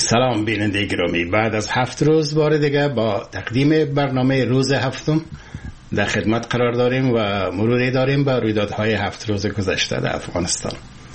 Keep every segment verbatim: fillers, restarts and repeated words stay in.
سلام بیننده گرامی، بعد از هفت روز بار دیگه با تقدیم برنامه روز هفتم در خدمت قرار داریم و مروری داریم به رویدادهای هفت روز گذشته در افغانستان.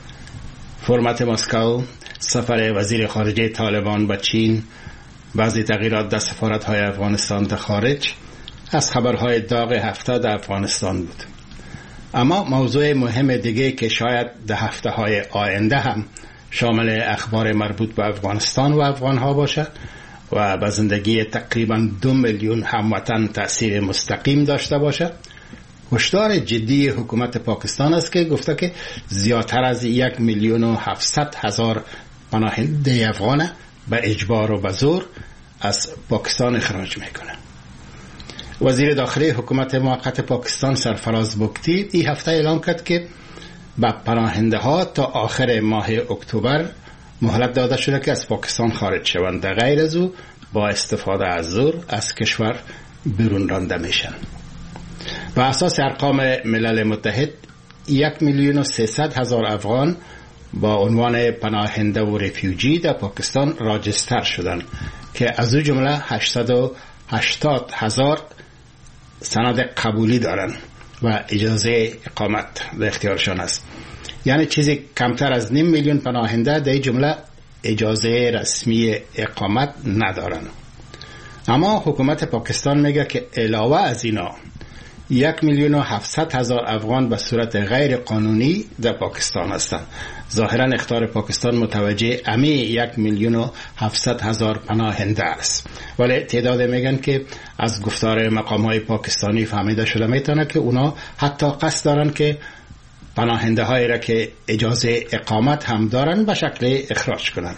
فرمت مسکو، سفر وزیر خارجه طالبان به چین، بعضی تغییرات در سفارت‌های افغانستان در خارج، از خبرهای داغ هفته در افغانستان بود. اما موضوع مهم دیگه که شاید در هفته‌های آینده هم شامل اخبار مربوط به افغانستان و افغانها باشه و به زندگی تقریبا دو میلیون هموطن تأثیر مستقیم داشته باشه، هشدار جدی حکومت پاکستان است که گفته که زیادتر از یک میلیون و هفتصد هزار پناهنده افغان به اجبار و به زور از پاکستان اخراج میکنه. وزیر داخلی حکومت موقت پاکستان سرفراز بگتی این هفته اعلام کرد که به پناهنده ها تا آخر ماه اکتبر مهلت داده شده که از پاکستان خارج شوند، در غیر از او با استفاده از زور از کشور بیرون رانده میشن. به اساس ارقام ملل متحد یک میلیون و سیصد هزار افغان با عنوان پناهنده و رفیوجی در پاکستان راجستر شدند که از او جمله هشتصد و هشتاد هزار سند قبولی دارند و اجازه اقامت در اختیارشان است. یعنی چیزی کمتر از نیم میلیون پناهنده در جمله اجازه رسمی اقامت ندارند. اما حکومت پاکستان میگه که علاوه از اینا یک میلیون و هفتصد هزار افغان به صورت غیر قانونی در پاکستان هستند. ظاهرا اخطار پاکستان متوجه امی یک میلیون و هفتصد هزار پناهنده است، ولی تعداد میگن که از گفتار مقام های پاکستانی فهمیده شده میتونه که اونا حتی قصد دارن که پناهنده هایی را که اجازه اقامت هم دارن به شکل اخراج کنن.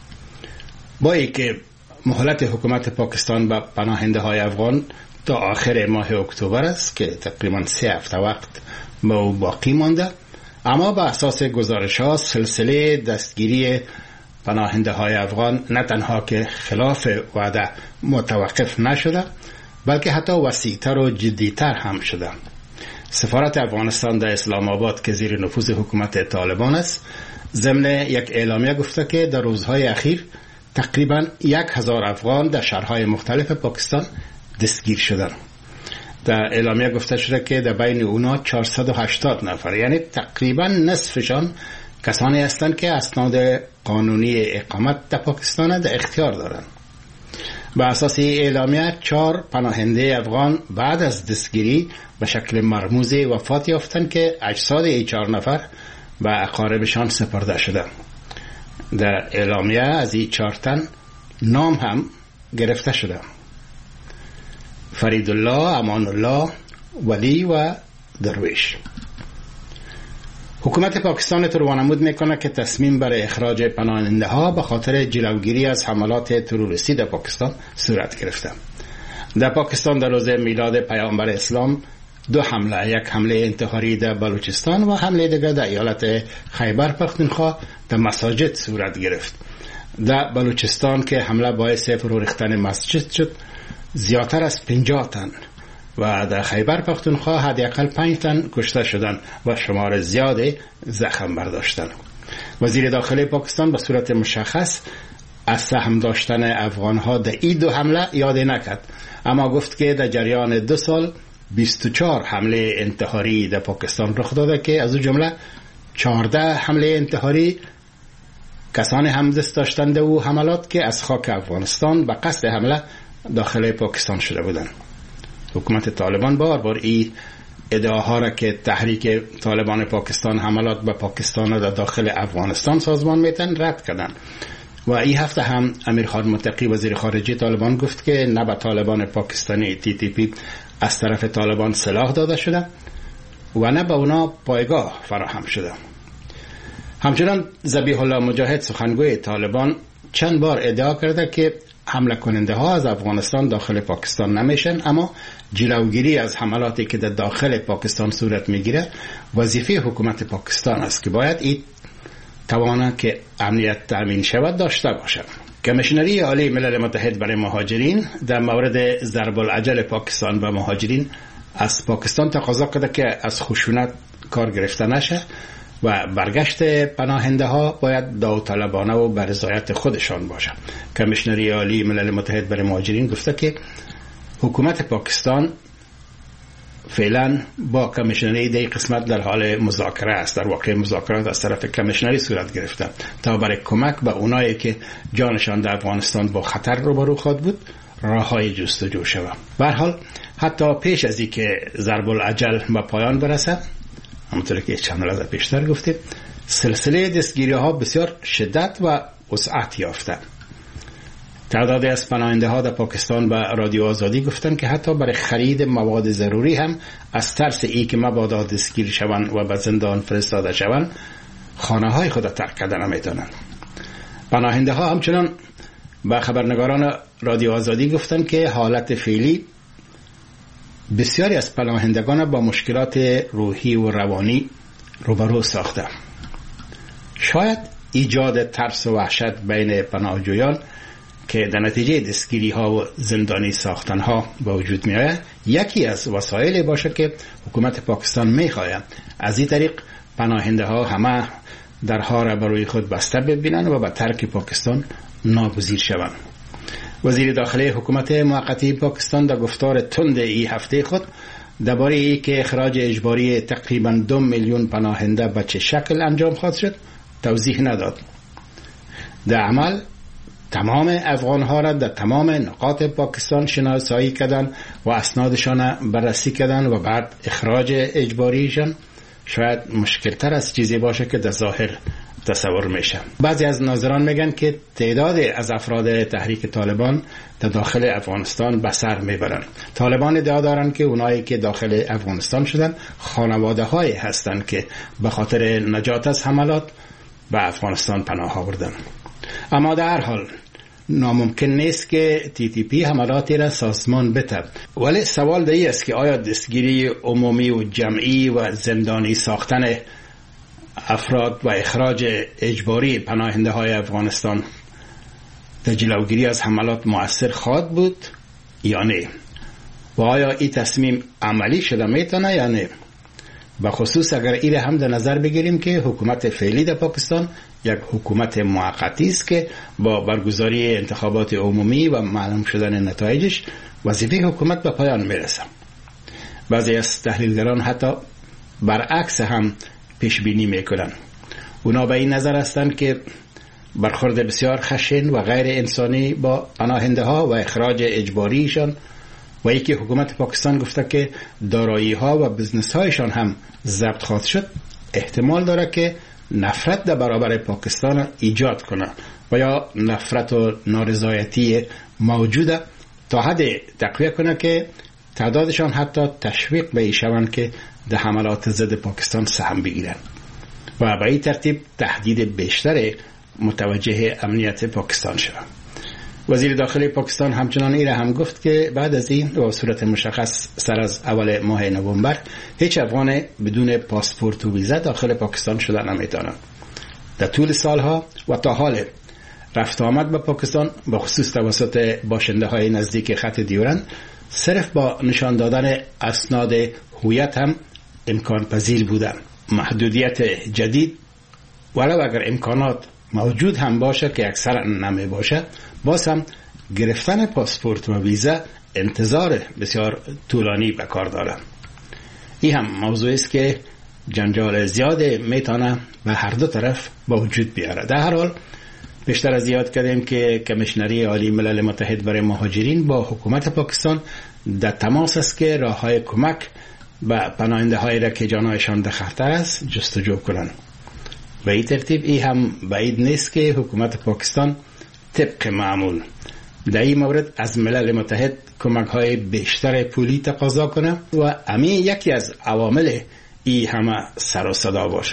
با اینکه مهلت حکومت پاکستان به پناهنده های افغان تا آخر ماه اکتبر است که تقریبا سه هفته وقت با باقی مانده، اما به اساس گزارش ها سلسله دستگیری پناهنده های افغان نه تنها که خلاف وعده متوقف نشده بلکه حتی وسیع‌تر و جدی‌تر هم شده. سفارت افغانستان در اسلام آباد که زیر نفوذ حکومت طالبان است ضمن یک اعلامیه گفته که در روزهای اخیر تقریبا یک هزار افغان در شهرهای مختلف پاکستان دستگیر شدند. در اعلامیه گفته شده که در بین اونا چهارصد و هشتاد نفر، یعنی تقریبا نصفشان کسانی هستند که اسناد قانونی اقامت در پاکستان در اختیار دارند. به اساس این اعلامیه چهار پناهنده افغان بعد از دستگیری به شکل مرموزی وفات یافتند که اجساد این چهار نفر به اقاربشان سپرده شده. در اعلامیه از این چهار تن نام هم گرفته شده: فرید الله، امان الله، ولی و درویش. حکومت پاکستان وانمود میکنه که تصمیم برای اخراج پناهنده ها به خاطر جلوگیری از حملات تروریستی در پاکستان صورت گرفته. در پاکستان در روز میلاد پیامبر اسلام دو حمله، یک حمله انتحاری در بلوچستان و حمله دیگر در ایالت خیبر پختونخوا در مساجد صورت گرفت. در بلوچستان که حمله باعث فرو ریختن مسجد شد زیادتر از پنجاه تن و در خیبر پختونخوا حداقل پنج تن کشته شدند و شمار زیادی زخم برداشتند. وزیر داخلی پاکستان به صورت مشخص از سهم داشتن افغانها در این دو حمله یاد نکرد، اما گفت که در جریان دو سال بیست و چهار حمله انتحاری در پاکستان رخ داده که از او جمله چهارده حمله انتحاری کسانی همدست داشتند و حملات که از خاک افغانستان به قصد حمله داخل پاکستان شده بودند. حکومت طالبان بار بار این ادعاها را که تحریک طالبان پاکستان حملات به پاکستان و در داخل افغانستان سازمان میتن رد کردند و این هفته هم امیر خان متقی وزیر خارجه طالبان گفت که نه به طالبان پاکستانی تی تی پی از طرف طالبان سلاح داده شده و نه به اونا پایگاه فراهم شده. همچنان ذبیح الله مجاهد سخنگوی طالبان چند بار ادعا کرده که حمله کننده ها از افغانستان داخل پاکستان نمیشن، اما جلوگیری از حملاتی که در داخل پاکستان صورت میگیره وظیفه حکومت پاکستان است که باید این توانا که امنیت تامین شود داشته باشد. کمیشنری عالی ملل متحد برای مهاجرین در مورد ضرب العجل پاکستان به مهاجرین از پاکستان تقاضا کرده که از خشونت کار گرفته نشه و برگشت پناهنده ها باید داوطلبانه و به رضایت خودشان باشه. کمیشنری عالی ملل متحد برای مهاجرین گفته که حکومت پاکستان فعلا با کمیشنری دی قسمت در حال مذاکره است. در واقع مذاکرات از طرف کمیشنری صورت گرفته تا برای کمک به اونایی که جانشان در افغانستان با خطر روبرو خواهد بود راههای جستجو شود. به هر حال حتی پیش از اینکه ضرب العجل به پایان برسه، همونطور که چند لحظه پیشتر گفتیم، سلسله دستگیری ها بسیار شدت و وسعت یافته. تعدادی از پناهنده ها در پاکستان به رادیو آزادی گفتن که حتی برای خرید مواد ضروری هم از ترس ای که مبادا دستگیر شوند و به زندان فرستاده شوند خانه های خود ترک کردن نمیتونن. پناهنده ها همچنان به خبرنگاران رادیو آزادی گفتن که حالت فعلی بسیاری از پناهندگان با مشکلات روحی و روانی روبرو ساخته. شاید ایجاد ترس و وحشت بین پناهجویان که در نتیجه دستگیری ها و زندانی ساختن ها با وجود می آید یکی از وسایلی باشه که حکومت پاکستان می خواهد از این طریق پناهنده ها همه درها را بروی خود بسته ببینن و به ترک پاکستان ناگزیر شوند. وزیر داخلی حکومت موقتی پاکستان در گفتار تند این هفته خود درباره ای که اخراج اجباری تقریبا دو میلیون پناهنده به چه شکل انجام خواهد شد توضیح نداد. در عمل تمام افغان ها را در تمام نقاط پاکستان شناسایی کردن و اسنادشان بررسی کردن و بعد اخراج اجباریشان شاید مشکل تر از چیزی باشه که در ظاهر تصور میشه. بعضی از ناظران میگن که تعداد از افراد تحریک طالبان در داخل افغانستان به سر میبرن. طالبان ادعا دارن که اونایی که داخل افغانستان شدن خانواده هایی هستند که به خاطر نجات از حملات به افغانستان پناه آوردن. اما در هر حال ناممکن نیست که تی تی پی حملاتی را سازمان بده. ولی سوال در این است که آیا دستگیری عمومی و جمعی و زندانی ساختن افراد و اخراج اجباری پناهنده های افغانستان در جلوگیری از حملات مؤثر خواهد بود یا نه؟ و آیا این تصمیم عملی شده میتونه یا نه؟ به خصوص اگر این هم در نظر بگیریم که حکومت فعلی در پاکستان یک حکومت موقتی است که با برگزاری انتخابات عمومی و معلوم شدن نتایجش وظیفه حکومت به پایان میرسه. بعضی از تحلیلگران حتی برعکس هم پیش بینی میکنن. اونا به این نظر هستند که برخورد بسیار خشن و غیر انسانی با پناهنده ها و اخراج اجباریشان و ای که حکومت پاکستان گفته که دارایی ها و بزنس هایشان هم ضبط خواهد شد احتمال داره که نفرت در برابر پاکستان ایجاد کنه و یا نفرت و نارضایتی موجوده تا حد تقویه کنه که تعدادشان حتی تشویق به ایشون که در حملات ضد پاکستان سهم بگیرن و به این ترتیب تهدید بیشتر متوجه امنیت پاکستان شد. وزیر داخلی پاکستان همچنان ایره هم گفت که بعد از این و صورت مشخص سر از اول ماه نوامبر هیچ افغان بدون پاسپورت و ویزا داخل پاکستان شدن نمیتونن. در طول سالها و تا حال رفت آمد به پاکستان به خصوص توسط باشنده های نزدیک خط دیورند صرف با نشان دادن اسناد هویت هم امکان پذیر بودن. محدودیت جدید ولو اگر امکانات موجود هم باشه که اکثر نمی باشه باز هم گرفتن پاسپورت و ویزا انتظار بسیار طولانی به کار داره. این هم موضوعی است که جنجال زیاد میتونه به هر دو طرف با وجود بیاره. در هر حال بیشتر از یاد کردیم که کمیشنری عالی ملل متحد برای مهاجرین با حکومت پاکستان در تماس است که راههای کمک به پناهنده هایی را که جانایشان در خطر است جستجو کنند. به این ترتیب ای هم بعید نیست که حکومت پاکستان طبق معمول در این مورد از ملل متحد کمک های بیشتر پولی تقاضا کنه و همین یکی از عوامل ای همه سر و صدا باشه.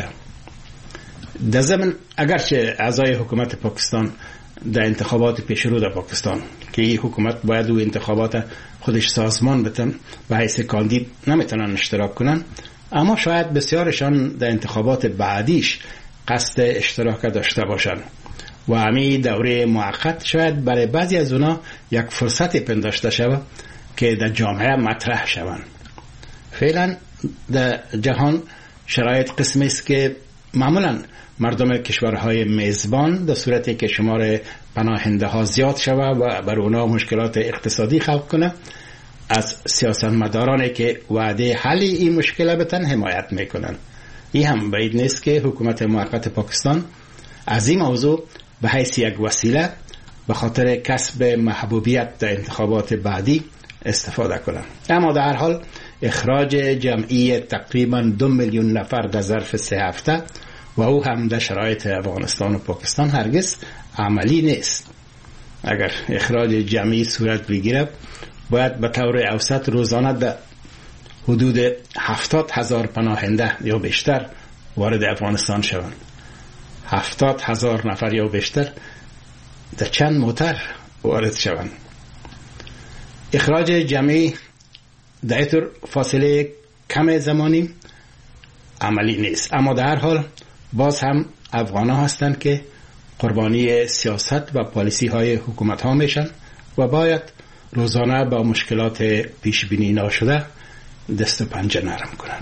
در ضمن اگرچه اعضای حکومت پاکستان در انتخابات پیشرو در پاکستان که این حکومت باید او انتخابات خودش سازمان بتن به حیث کاندید نمیتونن اشتراک کنن، اما شاید بسیارشان در انتخابات بعدیش قصد اشتراک داشته باشن و همین دوره موقت شاید برای بعضی از اونا یک فرصت پنداشته شود که در جامعه مطرح شوند. فعلا در جهان شرایط قسمی است که معمولا مردم کشورهای میزبان در صورتی که شمار پناهنده ها زیاد شود و بر اونا مشکلات اقتصادی خلق کنه، از سیاستمدارانی که وعده حل این مشکل بتن حمایت میکنن. این هم بعید نیست که حکومت موقت پاکستان از این موضوع به حیث یک وسیله به خاطر کسب محبوبیت در انتخابات بعدی استفاده کنند. اما در هر حال اخراج جمعی تقریبا دو میلیون نفر در ظرف سه هفته و او هم در شرایط افغانستان و پاکستان هرگز عملی نیست. اگر اخراج جمعی صورت بگیره باید به طور اوسط روزانه در حدود هفتاد هزار پناهنده یا بیشتر وارد افغانستان شوند. هفتاد هزار نفر یا بیشتر در چند موتر وارد شوند. اخراج جمعی در طور فاصله کم زمانی عملی نیست، اما در هر حال باز هم افغان ها هستند که قربانی سیاست و پالیسی های حکومت ها میشن و باید روزانه با مشکلات پیش بینی ناشده دست و پنجه نرم کنن.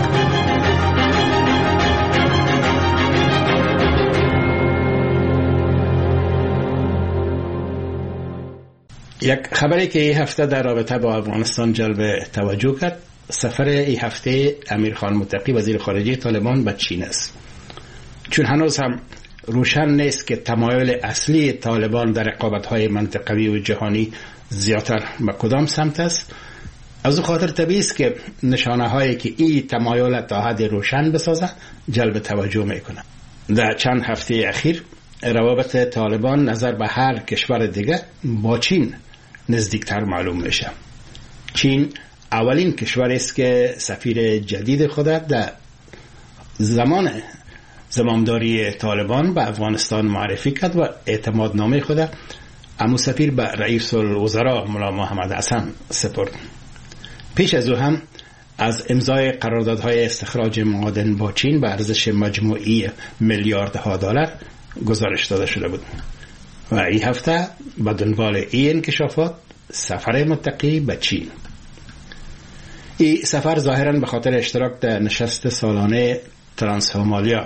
یک خبری که این هفته در رابطه با افغانستان جلب توجه کرد، سفر این هفته امیر خان متقی وزیر خارجه طالبان به چین است. چون هنوز هم روشن نیست که تمایل اصلی طالبان در رقابت‌های منطقوی و جهانی زیادتر به کدام سمت است، از او خاطر طبیعی است که نشانه هایی که این تمایل تا حد روشن بسازه جلب توجه میکنه. در چند هفته اخیر روابط طالبان نظر به هر کشور دیگه با چین نزدیکتر معلوم میشه. چین اولین کشور است که سفیر جدید خود در زمان زمامداری طالبان به افغانستان معرفی کرد و اعتمادنامه خود امو سفیر به رئیس الوزراء مولا محمد حسن سپرد. پیش از او هم از امضای قراردادهای استخراج معادن با چین به ارزش مجموعی میلیاردها دلار گزارش داده شده بود و این هفته به دنبال این انکشافات سفر متقی به چین. این سفر ظاهراً به خاطر اشتراک در نشست سالانه ترانس همالیا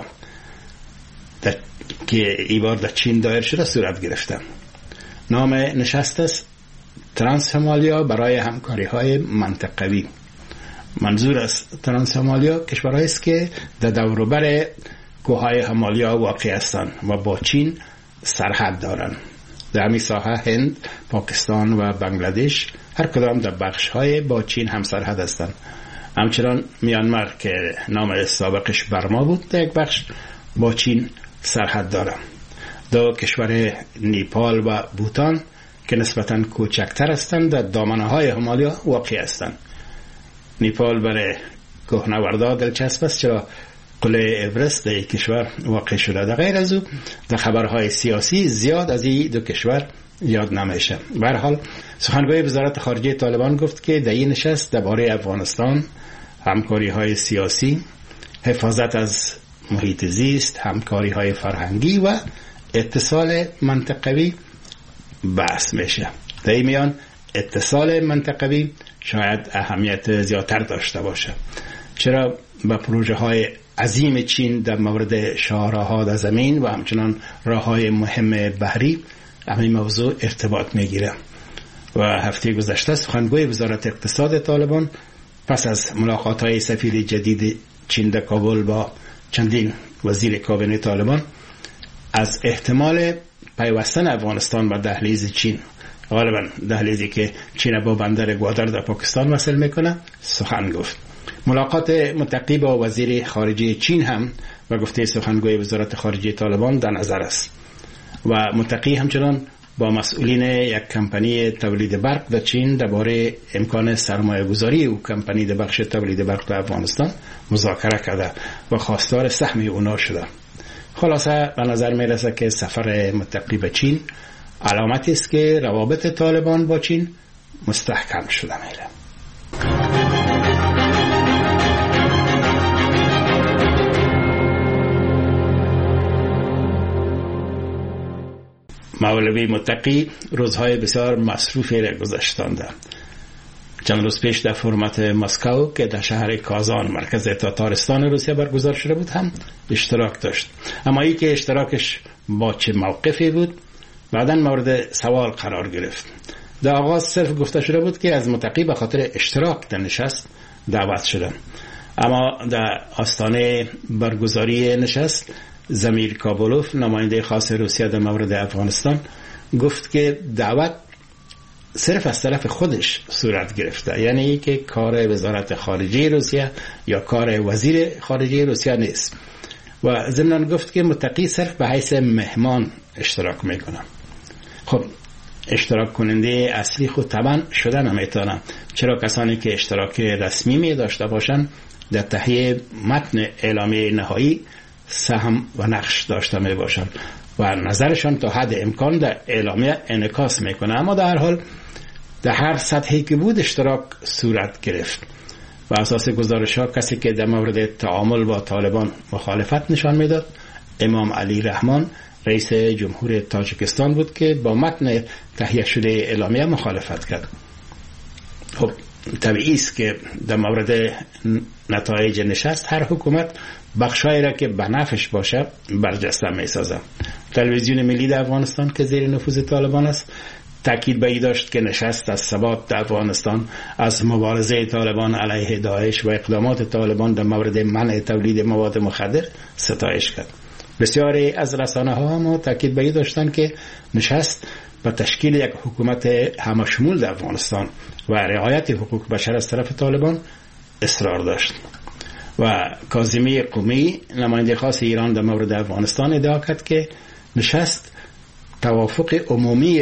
که این بار در چین دایر شده صورت گرفته. نام نشست است ترانس همالیا برای همکاری های منطقوی. منظور از ترانس همالیا کشورهایی است که در دوروبر کوههای همالیا واقع هستند و با چین سرحد دارند. در همین ساحه هند، پاکستان و بنگلادش هر کدام در بخش های با چین هم سرحد هستند. همچنان میانمار که نام سابقش برما بود در یک بخش با چین سرحد دارند. دو کشور نیپال و بوتان که نسبتاً کوچکتر هستند در دامنه های همالیا واقع هستند. نیپال برای کوهنوردها دلچسب است چرا قله اورست در کشور واقع شده. در غیر از او در خبرهای سیاسی زیاد از این دو کشور یاد نمیشه. به هر حال سخنگوی وزارت خارجه طالبان گفت که در این نشست درباره افغانستان، همکاری های سیاسی، حفاظت از محیط زیست، همکاری های فرهنگی و اتصال منطقوی بحث میشه. در این میان اتصال منطقوی شاید اهمیت زیادتر داشته باشه چرا با پروژه های عظیم چین در مورد شاهراه‌ها در زمین و همچنان راه‌های مهم بحری همین موضوع ارتباط میگیره. و هفته گذشته سخنگوی وزارت اقتصاد طالبان پس از ملاقات‌های سفیر جدید چین در کابل با چندین وزیر کابینه طالبان از احتمال پیوستن افغانستان به دهلیز چین، غالبا دهلیزی که چین با بندر گوادر در پاکستان وصل میکنه، سخن گفت. ملاقات متقی با وزیر خارجه چین هم و گفته سخنگوی وزارت خارجه طالبان در نظر است و متقی همچنان با مسئولین یک کمپانی تولید برق در چین درباره امکان سرمایه گذاری او کمپانی در بخش تولید برق در افغانستان مذاکره کرده و خواستار سهم اونا شده. خلاصه به نظر می رسه که سفر متقی به چین علامتی است که روابط طالبان با چین مستحکم شده میره. مولوی متقی روزهای بسیار مصروفی را گذشتانده. چند روز پیش در فرمت مسکو که در شهر کازان مرکز تاتارستان روسیه برگزار شده بود هم اشتراک داشت. اما ای که اشتراکش با چه موقفی بود بعداً مورد سوال قرار گرفت. در آغاز صرف گفته شده بود که از متقی به خاطر اشتراک در نشست دعوت شدن، اما در آستانه برگزاری نشست زمیر کابولوف نماینده خاص روسیه در مورد افغانستان گفت که دعوت صرف از طرف خودش صورت گرفته، یعنی که کار وزارت خارجه روسیه یا کار وزیر خارجه روسیه نیست، و ضمناً گفت که متقی صرف به حیث مهمان اشتراک میکنه. خب اشتراک کننده اصلی خود طبعا شده نمیتونن، چرا کسانی که اشتراک رسمی می داشته باشن در تهیه متن اعلامیه نهایی سهم و نقش داشته می باشن و نظرشان تا حد امکان در اعلامیه انعکاس میکنه. اما در هر حال در هر سطحی که بود اشتراک صورت گرفت و اساس گزارش ها کسی که در مورد تعامل با طالبان مخالفت نشان میداد امام علی رحمان رئیس جمهور تاجیکستان بود که با متن تهیه شده اعلامیه مخالفت کرد. خب طبیعی است که در مورد نتایج نشست هر حکومت بخشایی را که به نفعش باشه برجسته میسازه. تلویزیون ملی در افغانستان که زیر نفوذ طالبان است تاکید به این داشت که نشست از ثبات در افغانستان، از مبارزه طالبان علیه داعش و اقدامات طالبان در مورد منع تولید مواد مخدر ستایش کرد. بسیاری از رسانه ها هم تاکید به این داشتند که نشست به تشکیل یک حکومت همشمول در افغانستان و رعایت حقوق بشر از طرف طالبان اصرار داشت. و کاظمی قمی نماینده خاص ایران در مورد افغانستان ادعا کرد که نشست توافق عمومی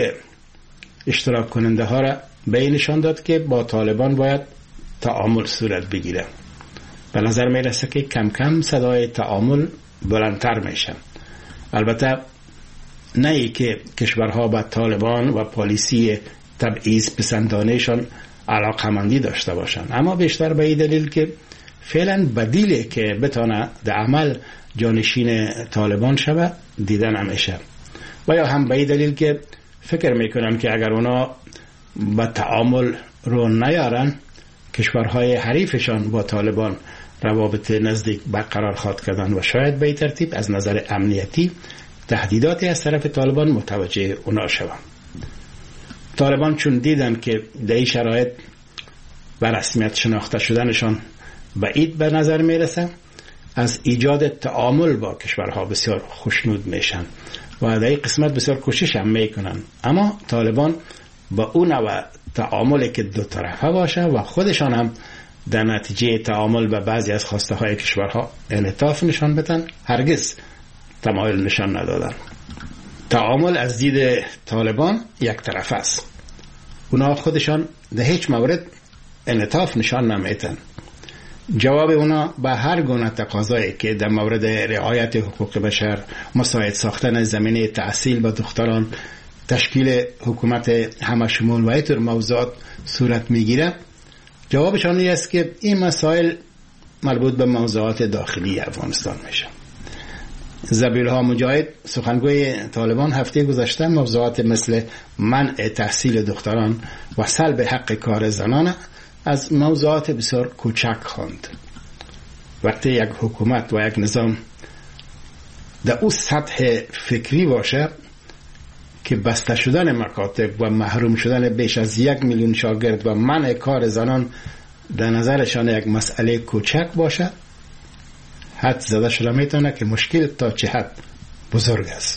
اشتراک کننده ها را به نشان داد که با طالبان باید تعامل صورت بگیره. به نظر می رسه که کم کم صدای تعامل بلندتر میشن. البته نه ای که کشورها با طالبان و پالیسی تبعیض پسندانهشان علاقمندی داشته باشند، اما بیشتر به این دلیل که فعلا بدیلی که بتونه در عمل جانشین طالبان شوه دیده نمیشه، و یا هم به این دلیل که فکر میکنم که اگر اونا با تعامل رو نیارن کشورهای حریفشان با طالبان روابط نزدیک برقرار خواهد کردن و شاید به این ترتیب از نظر امنیتی تهدیداتی از طرف طالبان متوجه اونا شوند. طالبان چون دیدن که در این شرایط به رسمیت شناخته شدنشان بعید به نظر میرسه، از ایجاد تعامل با کشورها بسیار خوشنود میشن و در این قسمت بسیار کوشش هم میکنن، اما طالبان با اون نوع تعاملی که دو طرفه باشه و خودشان هم در نتیجه تعامل به بعضی از خواسته های کشورها انعطاف نشان بدن هرگز تمایل نشان ندادن. تعامل از دید طالبان یک طرفه است، اونا خودشان در هیچ مورد انعطاف نشان نمیدن. جواب اونا به هر گونه تقاضایی که در مورد رعایت حقوق بشر، مساعد ساختن زمینه تحصیل به دختران، تشکیل حکومت همشمول و اینطور موضوعات صورت میگیره، جوابشان این است که این مسائل مربوط به موضوعات داخلی افغانستان میشه. زبیرها مجاهد سخنگوی طالبان هفته گذشته موضوعات مثل منع تحصیل دختران و سلب حق کار زنان از موضوعات بسیار کوچک خواند. وقتی یک حکومت و یک نظام در اون سطح فکری باشه که بسته شدن مکاتب و محروم شدن بیش از یک میلیون شاگرد و منع کار زنان در نظرشان یک مسئله کوچک باشه، حد زده شده میتونه که مشکل تا چه حد بزرگ است.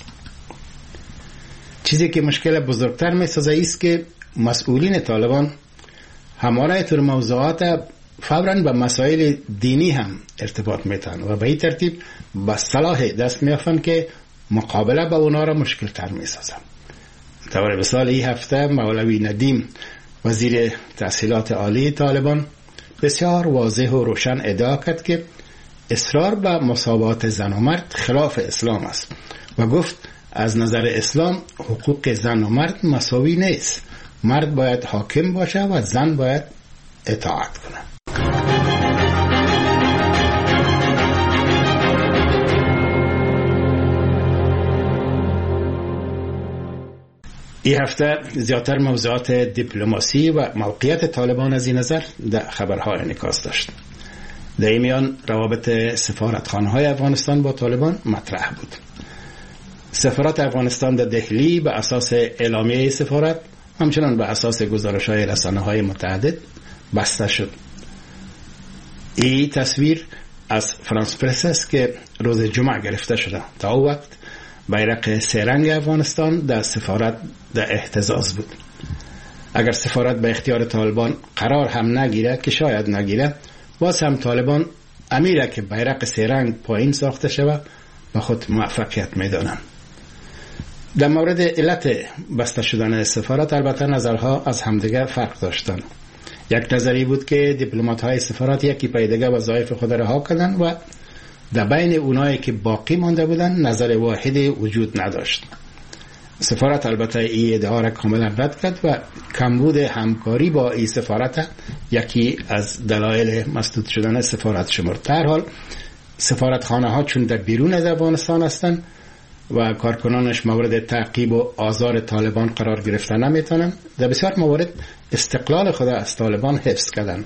چیزی که مشکل بزرگتر میسازه ایست که مسئولین طالبان هماره طور موضوعات فوراً به مسائل دینی هم ارتباط میتن و به این ترتیب به صلاح دست میافن که مقابله با اونا را مشکل تر میسازن. طور مثال این هفته مولوی ندیم وزیر تحصیلات عالی طالبان بسیار واضح و روشن ادعا کرد که اصرار به مساوات زن و مرد خلاف اسلام است و گفت از نظر اسلام حقوق زن و مرد مساوی نیست، مرد باید حاکم باشه و زن باید اطاعت کنه. این هفته زیادتر موضوعات دیپلماسی و موقعیت طالبان از این نظر در خبرها انعکاس داشت. در این میان روابط سفارتخانه‌های افغانستان با طالبان مطرح بود. سفارت افغانستان در دهلی به اساس اعلامیه سفارت همچنان به اساس گزارش‌های رسانه‌های متعدد بسته شد. این تصویر از فرانس پرس است که روز جمعه گرفته شده. تا او وقت بیرق سه رنگ افغانستان در سفارت در اهتزاز بود. اگر سفارت به اختیار طالبان قرار هم نگیره که شاید نگیره، باز هم طالبان امیره که بیرق سه رنگ پایین ساخته شود و خود موفقیت میدانند. در مورد علت بسته شدن سفارت البته نظرها از همدیگر فرق داشتند. یک نظری بود که دیپلمات‌های سفارت یکی پای دیگر وظایف خود رها کردند و در بین اونایی که باقی مانده بودند نظر واحدی وجود نداشت. سفارت البته این ادعا را کاملا رد کرد و کمبود همکاری با این سفارت یکی از دلایل مسدود شدن سفارت شمرد. در حال سفارتخانه ها چون در بیرون از افغانستان هستند و کارکنانش مورد تعقیب و آزار طالبان قرار گرفتن نمیتونن، در بسیار موارد استقلال خود از طالبان حفظ کردن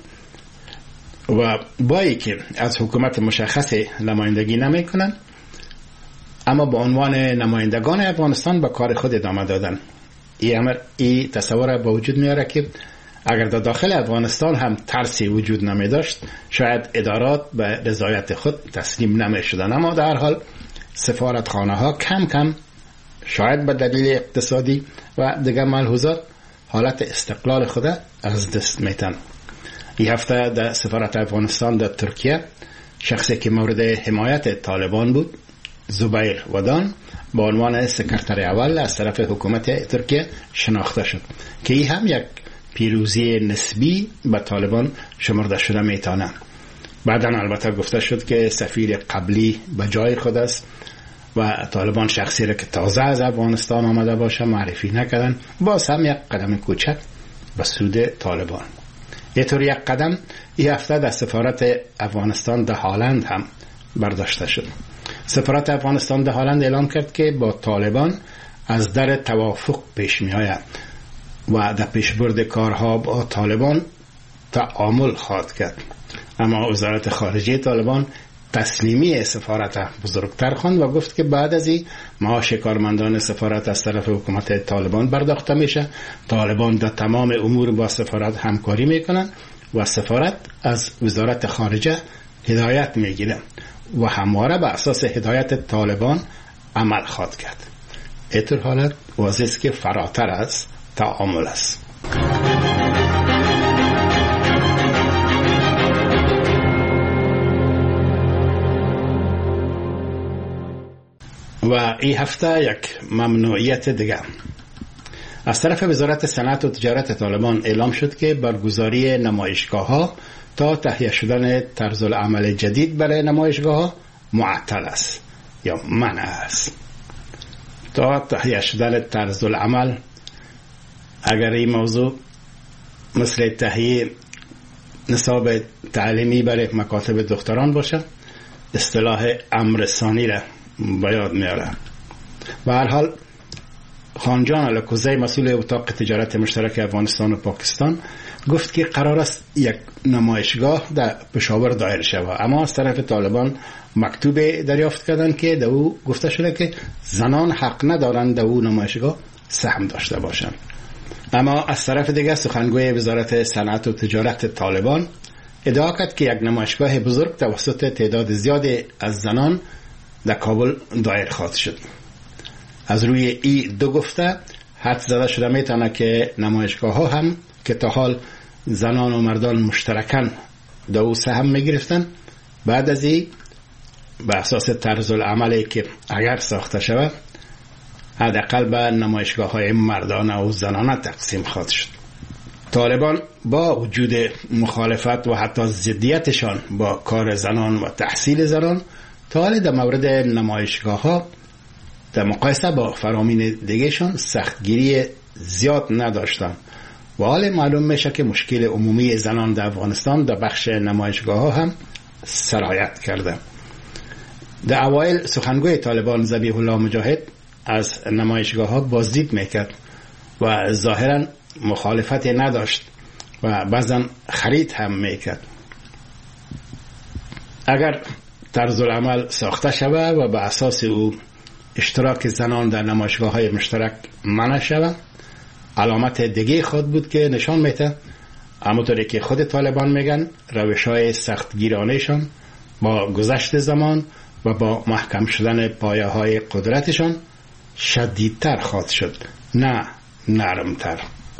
و با اینکه از حکومت مشخص نمایندگی نمیکنن، اما به عنوان نمایندگان افغانستان به کار خود ادامه دادن. این امر این تصور به وجود میاره که اگر در داخل افغانستان هم ترسی وجود نمی داشت، شاید ادارات به رضایت خود تسلیم نمی شدن. اما در حال سفارتخانه ها کم کم شاید به دلیل اقتصادی و دیگر ملحوظات حالت استقلال خود از دست میتن. این هفته در سفارت افغانستان در ترکیه شخصی که مورد حمایت طالبان بود، زبیر ودان، با عنوان سکرتر اول از طرف حکومت ترکیه شناخته شد که این هم یک پیروزی نسبی به طالبان شمرده شده میتونه. بعداً البته گفته شد که سفیر قبلی به جای خود است و طالبان شخصی را که تازه از افغانستان آمده باشه معرفی نکردن. باز هم یک قدم کوچک به سود طالبان. اینطور یک قدم این هفته در سفارت افغانستان در هالند هم برداشته شد. سفارت افغانستان در هالند اعلام کرد که با طالبان از در توافق پیش می آید و در پیشبرد کارها با طالبان تعامل خواهد کرد. اما وزارت خارجه طالبان تسلیمی سفارت بزرگتر خواند و گفت که بعد از این معاش کارمندان سفارت از طرف حکومت طالبان پرداخته میشه. طالبان در تمام امور با سفارت همکاری میکنن و سفارت از وزارت خارجه هدایت میگیره و همواره به اساس هدایت طالبان عمل خواهد کرد. اینطور حالت واضح است که فراتر از تعامل است. و این هفته یک ممنوعیت دیگه از طرف وزارت صنعت و تجارت طالبان اعلام شد که برگزاری نمایشگاه ها تا تهیه شدن طرز العمل جدید برای نمایشگاه ها معطل است یا منع است. تا تهیه شدن طرز العمل، اگر این موضوع مثل تهیه نصاب تعلیمی برای مکاتب دختران باشه، اصطلاح امر ثانی را به یاد میاره. به هر حال خانجان الکوزی مسئول اتاق تجارت مشترک افغانستان و پاکستان گفت که قرار است یک نمایشگاه در پشاور دایر شود، اما از طرف طالبان مکتوب دریافت کردند که در او گفته شده که زنان حق ندارند در او نمایشگاه سهم داشته باشند. اما از طرف دیگر سخنگوی وزارت صنعت و تجارت طالبان ادعا کرد که یک نمایشگاه بزرگ توسط تعداد زیادی از زنان در کابل دایر خواهد شد. از روی این دو گفته حد زده شده میتونه که نمایشگاه ها هم که تا حال زنان و مردان مشترکاً در او سهم میگرفتن، بعد از این به اساس طرز العملی که اگر ساخته شود حداقل به نمایشگاه های مردانه و زنانه تقسیم خواهد شد. طالبان با وجود مخالفت و حتی ضدیتشان با کار زنان و تحصیل زنان تا حال در مورد نمایشگاه ها در مقایسه با فرامین دیگهشان سختگیری زیاد نداشتند و حال معلوم میشه که مشکل عمومی زنان در افغانستان در بخش نمایشگاه ها هم سرایت کرده. در اوایل سخنگوی طالبان ذبیح الله مجاهد از نمایشگاه ها بازدید میکرد و ظاهرا مخالفت نداشت و بعضا خرید هم میکرد. اگر طرز العمل ساخته شود و به اساس او اشتراک زنان در نمایشگاه های مشترک منع شود، علامت دیگه خود بود که نشان میده همونطوری که خود طالبان میگن روش های سختگیرانهشان با گذشت زمان و با محکم شدن پایه های قدرتشان شدیدتر خواهد شد، نه نرمتر.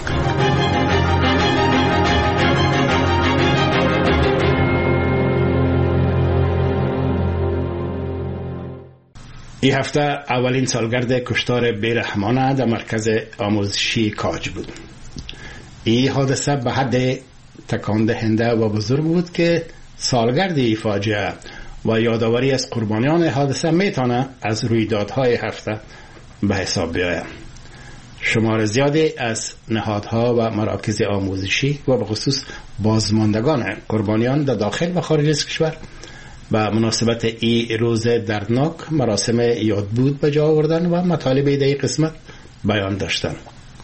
این هفته اولین سالگرد کشتار بیرحمانه در مرکز آموزشی کاج بود. این حادثه به حد تکان دهنده و بزرگ بود که سالگرد این فاجعه و یادآوری از قربانیان حادثه میتونه از رویدادهای هفته به حساب بیاید. شمار زیادی از نهادها و مراکز آموزشی و به خصوص بازماندگان قربانیان در داخل و خارج از کشور و مناسبت این روز دردناک مراسم یادبود به جا آوردن و مطالب در این قسمت بیان داشتن.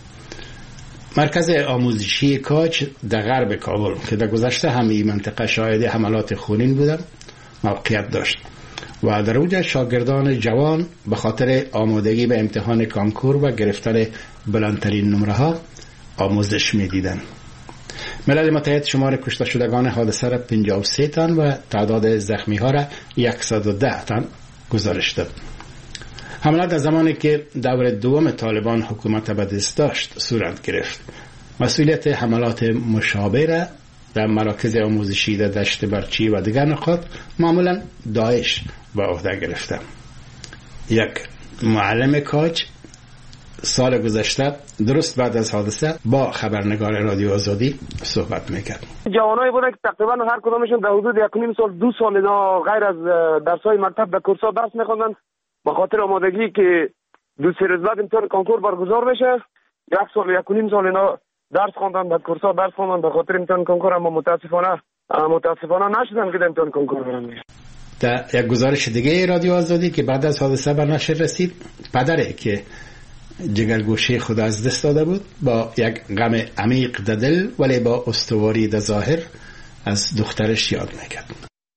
مرکز آموزشی کاج در غرب کابل که در گذشته هم این منطقه شاهد حملات خونین بودن موقعیت داشت و در اوج شاگردان جوان به خاطر آمادگی به امتحان کانکور و گرفتن بلندترین نمره ها آموزش می دیدن. ملل متحد شمار کشته شدگان حادثه را پنجاه و سه تن و تعداد زخمی ها را صد و ده تن گزارش داد. حمله در زمانی که دور دوم طالبان حکومت به دست داشت صورت گرفت. مسئولیت حملات مشابه را در مراکز آموزشی در دشت برچی و دیگر نقاط معمولا داعش به عهده گرفته. یک معلم کاج سال گذشته درست بعد از حادثه با خبرنگار رادیو آزادی صحبت میکرد. جوانایی بودن که تقریبا هر کدامشون در حدود یک و نیم سال دو سال اینا غیر از درس‌های مکتب به کورس‌ها درس می‌خوندن به خاطر آمادگی که دو سه روز بعد امتحان کانکور برگزار بشه. یک سال یک و نیم سال اینا درس خواندن، به کورس‌ها درس خواندن به خاطر امتحان کانکور، اما متاسفانه متاسفانه نشدن که امتحان کانکور برن. در یک گزارش دیگه رادیو آزادی که بعد از حادثه به نشر رسید، پدره که جگرگوشه خود از دست داده بود با یک غم عمیق در دل ولی با استواری در ظاهر از دخترش یاد میکرد.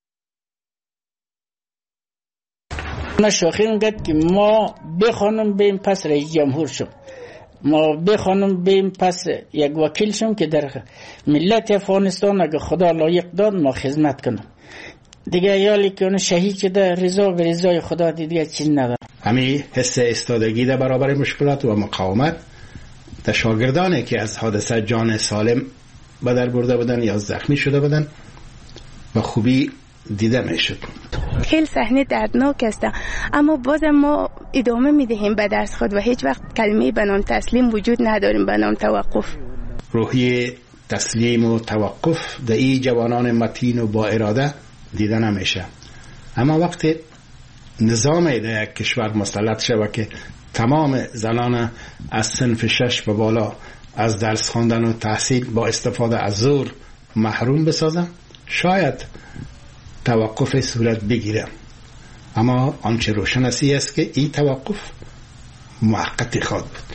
شاخی میگد که ما بخوانم بیم پس رئیس جمهور شم، ما بخوانم بیم پس یک وکیل شم که در ملت افغانستان اگه خدا لایق داد ما خدمت کنم. دیگه یالی که اون شهید شده رضا به رضای خدا دیگه چیز نداره. همین حس ایستادگی در برابر مشکلات و مقاومت در شاگردانی که از حادثه جان سالم به در برده بودن یا زخمی شده بودن و خوبی دیده میشد. خیلی صحنه دردناک است، اما باز ما ادامه میدهیم به درس خود و هیچ وقت کلمه به نام تسلیم وجود نداریم، به نام توقف. روحیه تسلیم و توقف در این جوانان متین و با اراده دیده نمیشه. اما وقتی نظام در یک کشور مسلط شود که تمام زنان از صنف شش به بالا از درس خواندن و تحصیل با استفاده از زور محروم بسازن، شاید توقف صورت بگیره. اما آنچه روشن است که این توقف موقتی خواهد بود.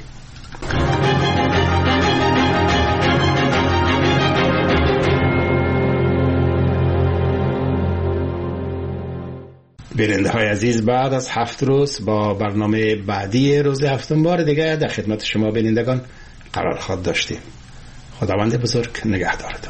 بیننده های عزیز، بعد از هفت روز با برنامه بعدی روز هفتم بار دیگه در خدمت شما بینندگان قرار خواهد داشتیم. خداوند بزرگ نگهدارتون.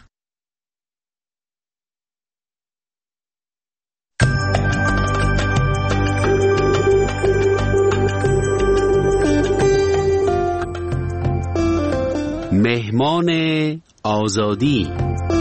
مهمان آزادی.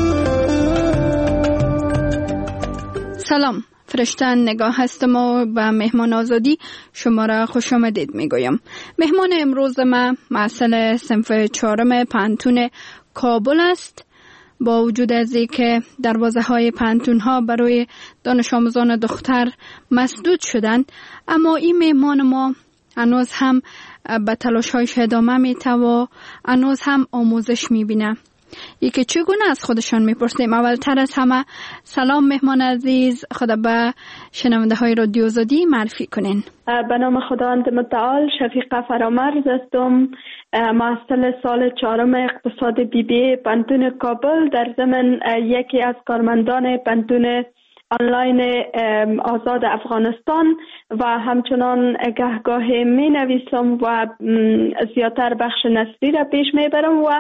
سلام، فرشتن نگاه هستم و به مهمان آزادی شما را خوش آمدید میگویم. مهمان امروز ما محصل صنف چهارم پانتون کابل است. با وجود از اینکه دروازه های پانتون ها برای دانش آموزان دختر مسدود شدند، اما این مهمان ما هنوز هم به تلاش هایش ادامه میده و هنوز هم آموزش میبینه. یکی چگونه از خودشان میپرسیم. اولتر از همه سلام مهمان عزیز، خدا به شنونده های رادیو آزادی معرفی کنین. به نام خداوند متعال، شفیقه فرامرز هستم. محصل سال چهارم اقتصاد بی بی پانتون کابل در ضمن یکی از کارمندان پانتون آنلاین آزاد افغانستان و همچنان گهگاه می نویسم و زیادتر بخش نثری را پیش می برم و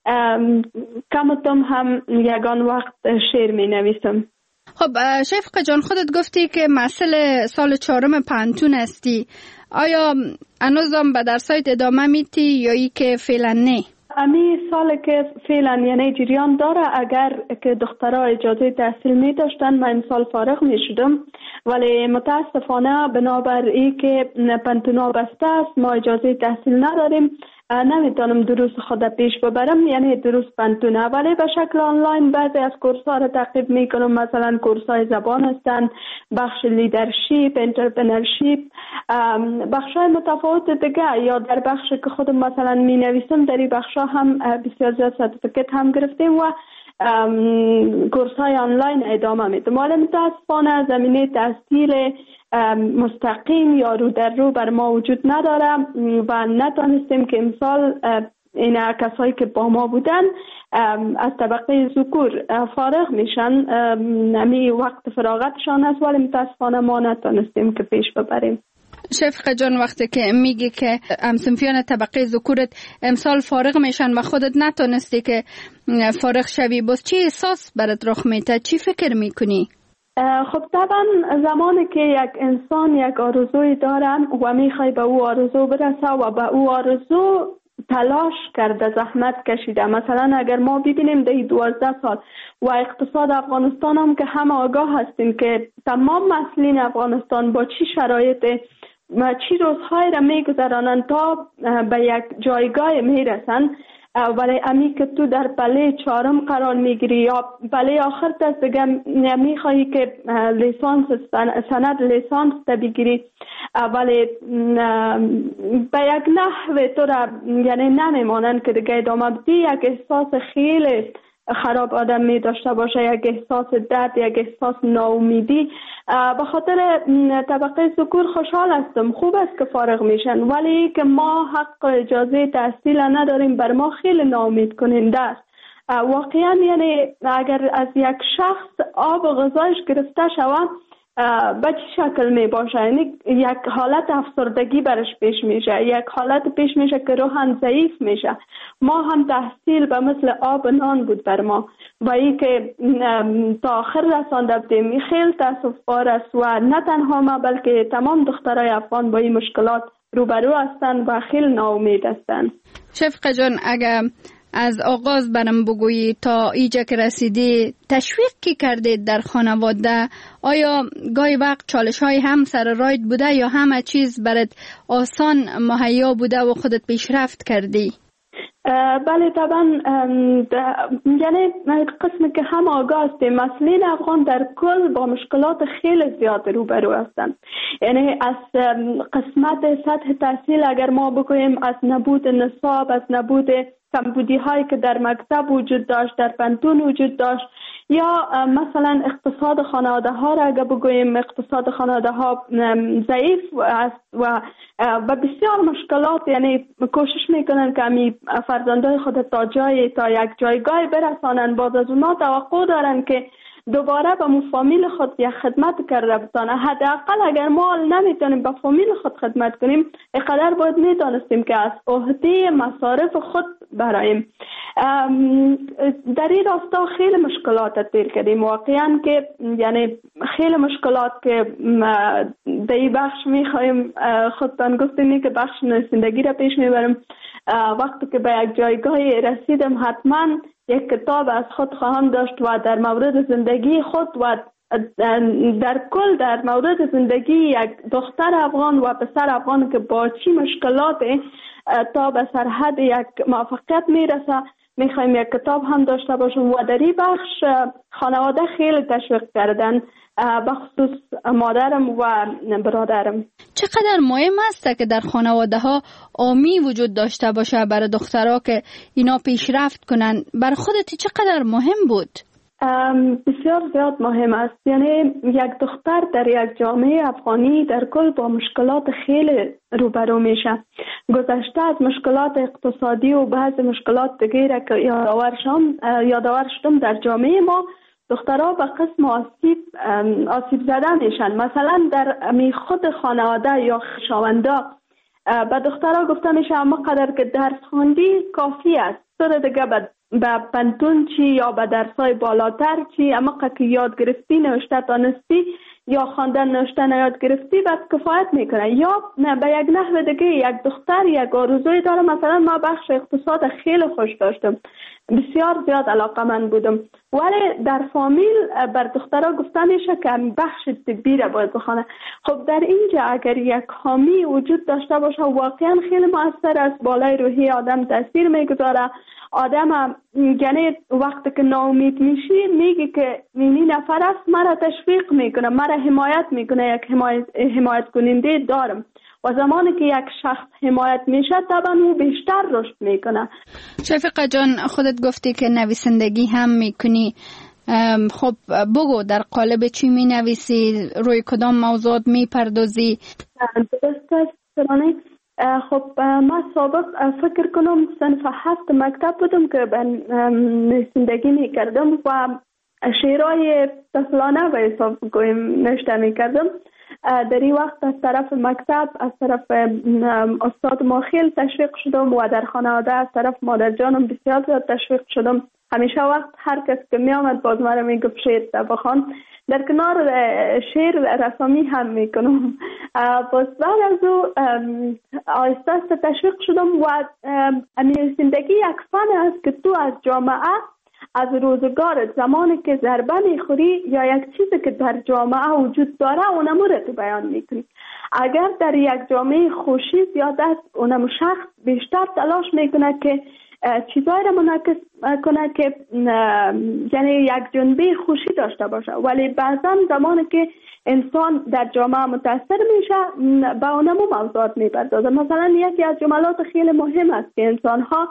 کم و کم هم یگان وقت شعر می نویسم. خب شفقه جان، خودت گفتی که محصل سال چهارم پانتون هستی. آیا هنوزم به درسایت ادامه میتی یا ای که فعلا نه؟ امی سال که فعلا یعنی جریان داره، اگر که دخترها اجازه تحصیل می داشتن من امسال فارغ می شدم، ولی متاسفانه بنابر ای که پانتونا بسته است ما اجازه تحصیل نداریم، نمیتونم دروس خود پیش ببرم، یعنی دروس پانتونه، ولی به شکل آنلاین بعضی از کورس ها را تعقیب میکنم. مثلا کورس های زبان هستند، بخش لیدرشپ، انترپرنورشپ، بخش های متفاوت دیگه، یا در بخش که خودم مثلا می نویسم در این بخش ها هم بسیار زیاد سرتیفیکت هم گرفتیم و کورس های آنلاین ادامه میدم. ولی متاسفانه زمینه تحصیل مستقیم یا رو در رو بر ما وجود نداره و نتانستیم که امسال این کسایی که با ما بودن از طبقه ذکور فارغ میشن، نمی وقت فراغتشان است، ولی متاسفانه ما نتانستیم که پیش ببریم. شفقه جان، وقتی که میگی که همسنفیان طبقه ذکورت امسال فارغ میشن و خودت نتونستی که فارغ شوی، باز چی احساس برات رخ میده؟ چی فکر میکنی؟ خب طبعا زمانی که یک انسان یک آرزوی دارن و میخوای به او آرزو برسه و به او آرزو تلاش کرده، زحمت کشیده. مثلا اگر ما ببینیم در دوازده سال و اقتصاد افغانستان هم که همه آگاه هستیم که تمام مسئولین افغانستان با چی شرایط و چی روزهای را میگذرانن تا به یک جایگاه میرسن، ولی امی که تو در پله چهارم قرار میگیری یا پله آخر دست دیگه میخوایی که لیسانس سند لیسانس تا بگیری، ولی به یک نحو تو را یعنی نمیمانن که دیگه ادامه بدی، یک احساس خیلی خراب آدم می داشته باشه، یک احساس درد، یک احساس ناامیدی. به خاطر طبقه ذکور خوشحال هستم، خوب است که فارغ میشن، ولی که ما حق اجازه تحصیل نداریم بر ما خیلی ناامید کننده است. واقعا یعنی اگر از یک شخص آب و غذایش گرفته شود به چه شکل می باشه؟ یعنی یک حالت افسردگی برش پیش میشه، یک حالت پیش میشه که روحاً ضعیف میشه. ما هم تحصیل به مثل آب نان بود بر ما و ای که تا آخر رسانده بودیم. خیلی تاسف بار است و نه تنها ما بلکه تمام دخترای افغان با این مشکلات روبرو هستند و خیلی ناامید هستند. شفقه جان، اگر از آغاز برم بگویی تا اینجا که رسیدی تشویق کی کرده در خانواده؟ آیا گاهی وقت چالش های هم سر راید بوده یا همه چیز برات آسان مهیا بوده و خودت پیشرفت کردی؟ بله طبعا، یعنی قسمی که هم آگاه هستیم مسئولین افغان در کل با مشکلات خیلی زیاد روبرو هستند. یعنی از قسمت سطح تحصیل اگر ما بگوییم، از نبود نصاب، از نبود کمبودی هایی که در مکتب وجود داشت، در پانتون وجود داشت، یا مثلا اقتصاد خانواده ها را اگر بگوییم اقتصاد خانواده ها ضعیف است و و بسیار مشکلات، یعنی کوشش میکنن که امی فرزندای خود تا جای تا یک جایگاه برسانن، باز از اونا توقع دارن که دوباره به فامیل خود یک خدمت کرده بتانه. حداقل اگر ما نمیتونیم به فامیل خود خدمت کنیم، اینقدر باید میدانستیم که از عهده مصارف خود برایم. در این راستا خیلی مشکلات دیر کردیم واقعا، که یعنی خیلی مشکلات که در این بخش میخوایم خودتان گفتیم که بخش نویسندگی را پیش میبرم. وقتی که به یک جایگاهی رسیدم حتما یک کتاب از خود خواهم داشت و در مورد زندگی خود و در کل در مورد زندگی یک دختر افغان و پسر افغان که با چی مشکلات تا به سرحد یک موفقیت میرسه میخوایم یک کتاب هم داشته باشم. و در این بخش خانواده خیلی تشویق کردن، بخصوص مادرم و برادرم. چقدر مهم است که در خانواده ها آمی وجود داشته باشه برای دخترها که اینا پیشرفت کنن؟ بر خودت چقدر مهم بود؟ بسیار زیاد مهم است. یعنی یک دختر در یک جامعه افغانی در کل با مشکلات خیلی روبرو میشه. گذشته از مشکلات اقتصادی و بعض مشکلات دیگه که یادآور شدم یادآور شدم در جامعه ما، دخترها به قسم آسیب آسیب زده میشن. مثلا در می خود خانواده یا خویشاونده به دخترها گفته میشه اما قدر که درس خواندی کافی است، تو دیگه به پنتون چی یا به درسای بالاتر چی، اما که یاد گرفتی نوشته دانستی یا خواندن نوشته یاد گرفتی بس کفایت میکنه. یا به یک نحو دیگه یک دختر یک آرزوی داره. مثلا ما بخش اقتصاد خیلی خوش داشتم، بسیار زیاد علاقه من بودم، ولی در فامیل بر دخترها گفته میشه که بخش طبی را باید بخونه. خب در اینجا اگر یک حامی وجود داشته باشه واقعا خیلی مؤثر است، بالای روحی آدم تاثیر میگذاره. آدم یعنی وقتی که ناامید میشی میگه که این نفر است مرا تشویق میکنه، مرا حمایت میکنه، یک حمایت, حمایت کننده دارم. و زمانی که یک شخص حمایت میشه طبعا او بیشتر رشد میکنه. شفیقه جان خودت گفتی که نویسندگی هم میکنی، خب بگو در قالب چی می نویسی؟ روی کدام موضوعات می پردازی؟ درست است سرانه. خب ما سابق فکر کنم صنف هفت مکتب بودم که نویسندگی می کردم و شعرهای طفلانه به حساب گویم نوشته می کردم. در این وقت از طرف مکتب، از طرف استاد ما خیلی تشویق شدم و در خانواده از طرف مادر جانم بسیار زیاد تشویق شدم. همیشه وقت هر کس که می آمد باز مرا می گفت شعر بخوان. در کنار شعر رسامی هم می کنم. باز بعد از او آهسته آهسته تشویق شدم و نویسندگی یک فن است که تو از جامعه از روزگار زمانی که ضربه میخوری یا یک چیزی که در جامعه وجود داره اونمو رو تو بیان میکنی. اگر در یک جامعه خوشی زیاد است اونمو شخص بیشتر تلاش میکنه که چیزایی رو منعکس کنه که یعنی یک جنبه خوشی داشته باشه، ولی بعضا زمانی که انسان در جامعه متاثر میشه به اونمو موضوعات میپردازه. مثلا یکی از جملات خیلی مهم است که انسان ها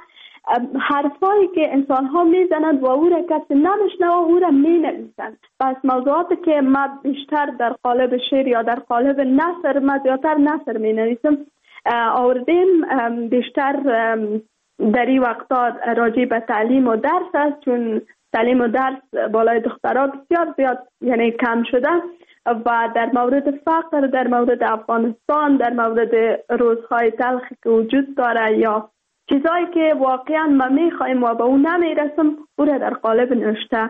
حرفایی که انسان ها میزنند و او را کسی نمیشنه و او را می نویسند. پس موضوعاتی که ما بیشتر در قالب شعر یا در قالب نثر، ما زیادتر نثر می نویسم، آوردیم بیشتر در این وقتا راجع به تعلیم و درس است، چون تعلیم و درس بالای دخترها بسیار زیاد یعنی کم شده و در مورد فقر، در مورد افغانستان، در مورد روزهای تلخی که وجود داره یا چیزایی که واقعا ما میخوایم و به اون نمیرسم او را در قالب نوشته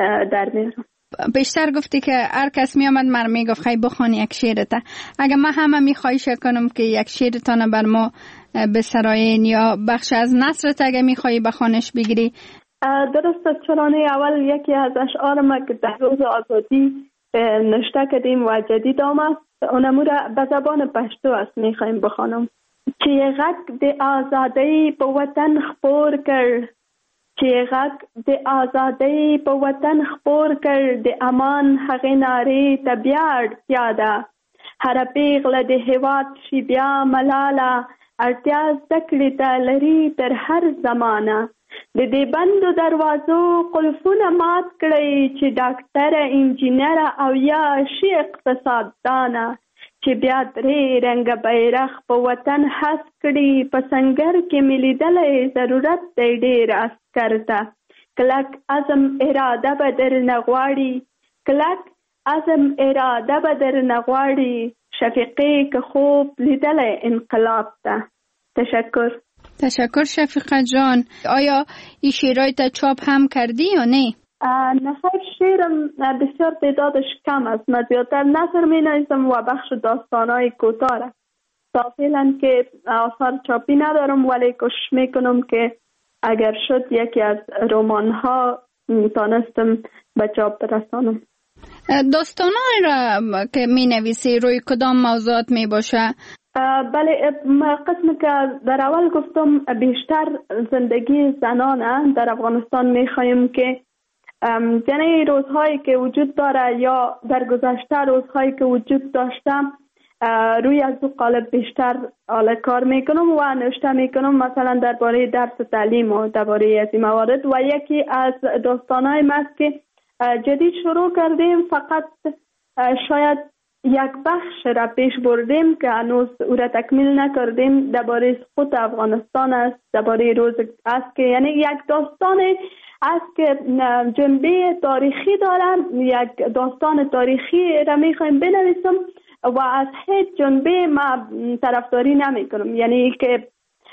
در میارم. بیشتر گفتی که هر کس می آمد مر می گفت خیلی بخوانی یک شعرته. اگه ما همه می خواهیش کنم که یک شعرتان بر ما به سراین یا بخش از نثرت اگه می خواهی بخوانش بگیری؟ درست است. چرانه اول یکی از اشعار ما که در روز آزادی نوشته کردیم و جدید آمد اونمو را به زبان پشتو است می خواهیم بخوانم. چه غک د آزادی په وطن خپور کړ، چې غک د آزادی په وطن خپور کړ، د امان هغې نارې ته بیا اړتیا ده. هره پیغله د هېواد شي بیا ملاله، اړتیا زده کړې ته لري تر هر زمانه. د دې بندو دروازو قلفونه مات کړئ، چې ډاکټره انجینره او یا شي اقتصاددانه، چې بیا درې رنګه بیرغ په وطن حس کړي. په سنګر کې مې لیدلی ضرورت دی ډېر عسکر ته، کلک عزم اراده به درنه غواړي، کلک عزم اراده به درنه غواړي. شفیقې که خوب لیدلی انقلاب ته. تشکر. تشکر شفیقه جان. آیا این شعرهای تا چاپ هم کردی یا نه؟ نه خیر، شعرم بسیار تعدادش کم است. من زیادتر نثر می نویسم و بخش داستانهای کوتاه. تا فعلا که آثار چاپی ندارم ولی کوشش میکنم که اگر شد یکی از رمان ها تانستم به چاپ برسانم. داستانهای را که می نویسی روی کدام موضوعات می باشه؟ بله، قسمی که در اول گفتم بیشتر زندگی زنانه در افغانستان می خواهیم که یعنی روزهایی که وجود داره یا در گذشته روزهایی که وجود داشته روی از دو قالب بیشتر حال کار میکنم و نوشته میکنم، مثلا درباره درس و تعلیم و درباره از این موارد. و یکی از داستانهای ما است که جدید شروع کردیم، فقط شاید یک بخش را پیش بردیم که هنوز او را تکمیل نکردیم. درباره سقوط افغانستان است، درباره روز است که یعنی یک داستان است که جنبه تاریخی دارم، یک داستان تاریخی را میخوایم بنویسم و از هیچ جنبه ما طرفداری نمی کنم، یعنی که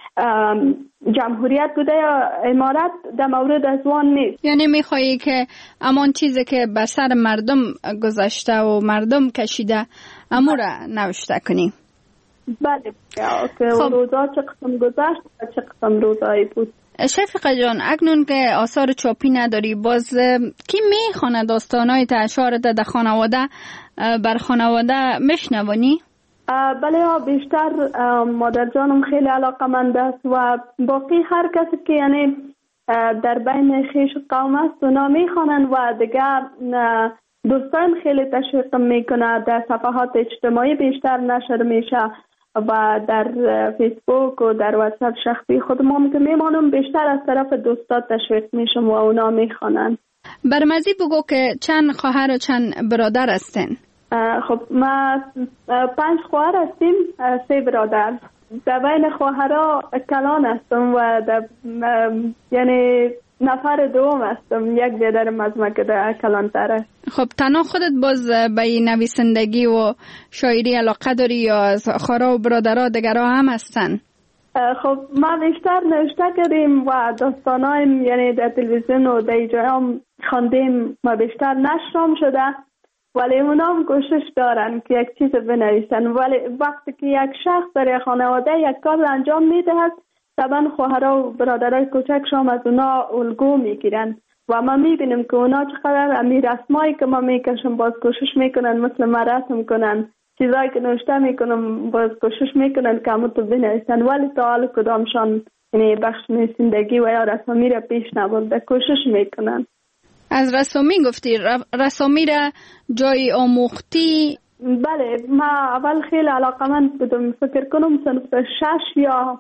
جمهوریت بوده یا امارت در مورد از وان نیست. یعنی میخوایی که امان چیزی که بر سر مردم گذشته و مردم کشیده امو را نوشته کنی؟ بله، که خب. روزا چه قسم گذشت و چه قسم روزایی بود. شفیقه جان، اکنون که آثار چاپی نداری، باز کی میخونه داستانای اشعار در خانواده بر خانواده میشنوانی؟ بله ها، بیشتر مادر جانم خیلی علاقمند است و باقی هر کسی که یعنی در بین خیش قوم است اونا میخوانند و دیگر دوستان خیلی تشویق میکنه. در صفحات اجتماعی بیشتر نشر میشه و در فیسبوک و در واتساپ شخصی خودم که میمانم بیشتر از طرف دوستان تشویق میشم و اونا میخوانند. برمزی بگو که چند خواهر و چند برادر هستین؟ خب ما پنج خواهر هستیم، سه برادر. در بین خواهرها کلان هستم و در یعنی نفر دوم هستم، یک بیادرم از ما که در کلان تر است. خب تنها خودت باز به نویسندگی و شاعری علاقه داری یا از خواهرها و برادرها دیگرها هم هستن؟ خب ما بیشتر نوشته کردیم و داستانایم یعنی در تلویزیون و در جای هم خواندیم، ما بیشتر نشرم شده، ولی اونا هم کوشش دارن که یک چیز بنویسن. ولی وقتی که یک شخص در خانواده یک کار انجام میدهد، طبعا خواهرها و برادرای کوچکشون از اونا الگو میگیرن و ما میبینیم که اونا چقدر امی رسمایی که ما میکشم باز کوشش میکنن مثل ما رسم کنن، چیزایی که نوشته میکنم باز کوشش میکنن که همون تو بنویسن، ولی تا حال کدامشان یعنی بخش نویسندگی و یا رسمی را پیش نبرده کوشش میکنن. از رسامی گفتی، رسامی را جای آموختی؟ بله، ما اول خیلی علاقمند بودم، فکر کنم صنف شش یا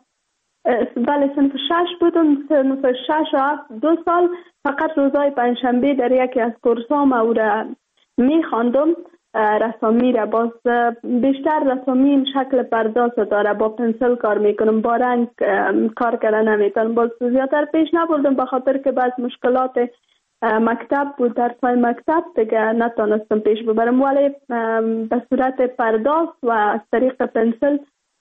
بله صنف شش بودم، صنف شش و هفت دو سال فقط روزای پنجشنبه در یکی از کورسام او را میخواندم رسامی را. باز بیشتر رسامی این شکل پرداز داره، با پنسل کار میکنم، با رنگ کار کردن نمیتونم، باز زیادتر پیش نبردم به خاطر که بعض مشکلات مکتب بود، درسای مکتب دیگه نتونستم پیش ببرم، ولی به صورت پرداز و از طریق پنسل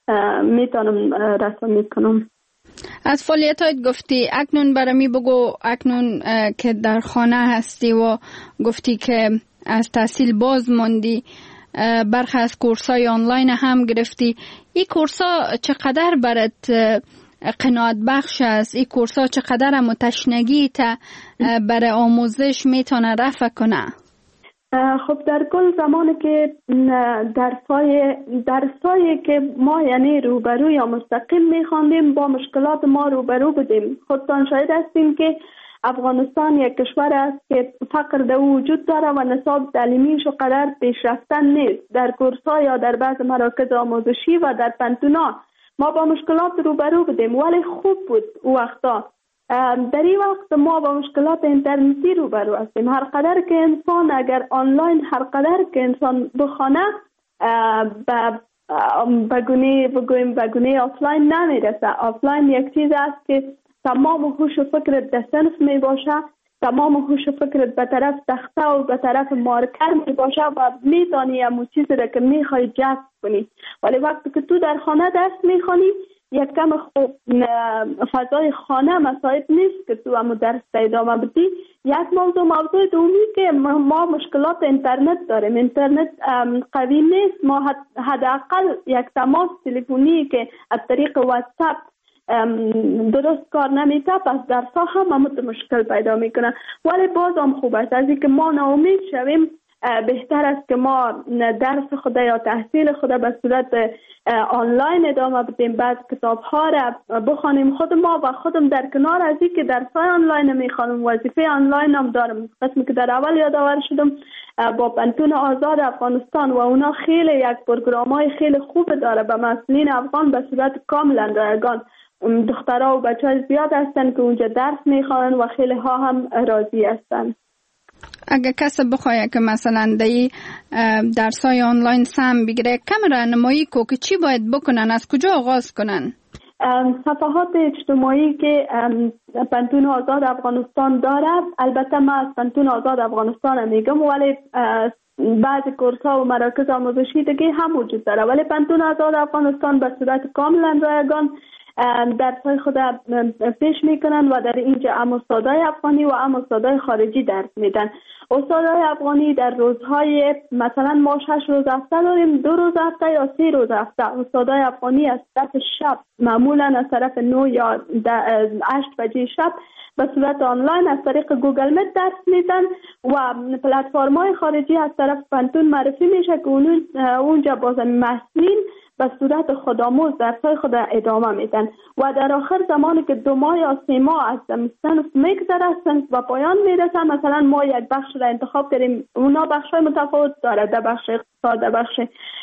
میتونم رسامی کنم. از فعالیتات گفتی، اکنون برمی بگو اکنون که در خانه هستی و گفتی که از تحصیل باز موندی، برخی از کورسای آنلاین هم گرفتی، این کورسا چقدر برات قناعت بخش است؟ این کورسا چقدر هم تشنگی تا برای آموزش میتونه رفع کنه؟ خب در کل زمانی که درسای درسایی که ما یعنی روبرو یا مستقیم میخواندیم با مشکلات ما روبرو بودیم. خودتان شاهد هستیم که افغانستان یک کشور است که فقر در وجود داره و نصاب تعلیمیش قدر پیشرفتن نیست. در کورس‌ها یا در بعض مراکز آموزشی و در پنتونا ما با مشکلات روبرو بودیم، ولی خوب بود او وقتا. در این وقت ما با مشکلات اینترنتی روبرو هستیم. هر قدر که انسان اگر آنلاین هر قدر که انسان بخونه بگونه بگویم بگونه آفلاین نمیرسه. آفلاین یک چیز است که تمام هوش و فکرت در صنف می باشه، تمام هوش و فکرت به طرف تخته و به طرف مارکر می باشه و می دانی همون چیزی را که می خواهی جذب کنی. ولی وقتی که تو در خانه درس می خوانی یک کم خوب فضای خانه مساعد نیست که تو همون درس ادامه بدی. یک موضوع موضوع دومی که ما مشکلات اینترنت داریم. اینترنت قوی نیست. ما حداقل یک تماس تلفنی که از طریق واتساپ درست کار نمیته، پس درس ها هم همون مشکل پیدا میکنن. ولی باز هم خوب است، از اینکه ما ناامید شویم بهتر است که ما درس خود یا تحصیل خود به صورت آنلاین ادامه بدیم، بعد کتاب ها را بخوانیم خود ما و خودم در کنار از اینکه درس های آنلاین میخوانم وظیفه آنلاین هم دارم. قسمی که در اول یادآور شدم با پنتون آزاد افغانستان و اونا خیلی یک پروگرام های خیلی خوب داره به مسئولین افغان به صورت کاملا رایگان. دخترها و بچه های زیاد هستن که اونجا درس میخوانن و خیلی ها هم راضی هستن. اگه کسی بخواه که مثلا دی درسای آنلاین سهم بگیره، کم راهنمایی کو که چی باید بکنن، از کجا آغاز کنن؟ صفحات اجتماعی که پنتون آزاد افغانستان داره، البته من از پنتون آزاد افغانستان میگم، ولی بعضی کورس ها و مراکز آموزشی دیگه هم وجود داره، ولی پنتون آزاد افغانستان به صورت کاملا رایگان درسای خود پیش میکنن و در اینجا هم استادای افغانی و هم استادای خارجی درس میدن. استادای افغانی در روزهای مثلا ما شش روز هفته داریم، دو روز هفته یا سه روز هفته. استادای افغانی از طرف شب، معمولا از طرف نه یا هشت بجه شب به صورت آنلاین از طریق گوگل میت درس میدن و پلتفرم‌های خارجی از طرف پنتون معرفی میشه که اونجا باز محصلین به صورت خودآموز درسای خود ادامه میدن و در آخر زمانی که دو ماه یا سه ماه از صنف میگذره، صنف به پایان میرسه، مثلا ما یک بخش را انتخاب کردیم، اونا بخش‌های متفاوت داره، در بخش اقتصاد، در بخش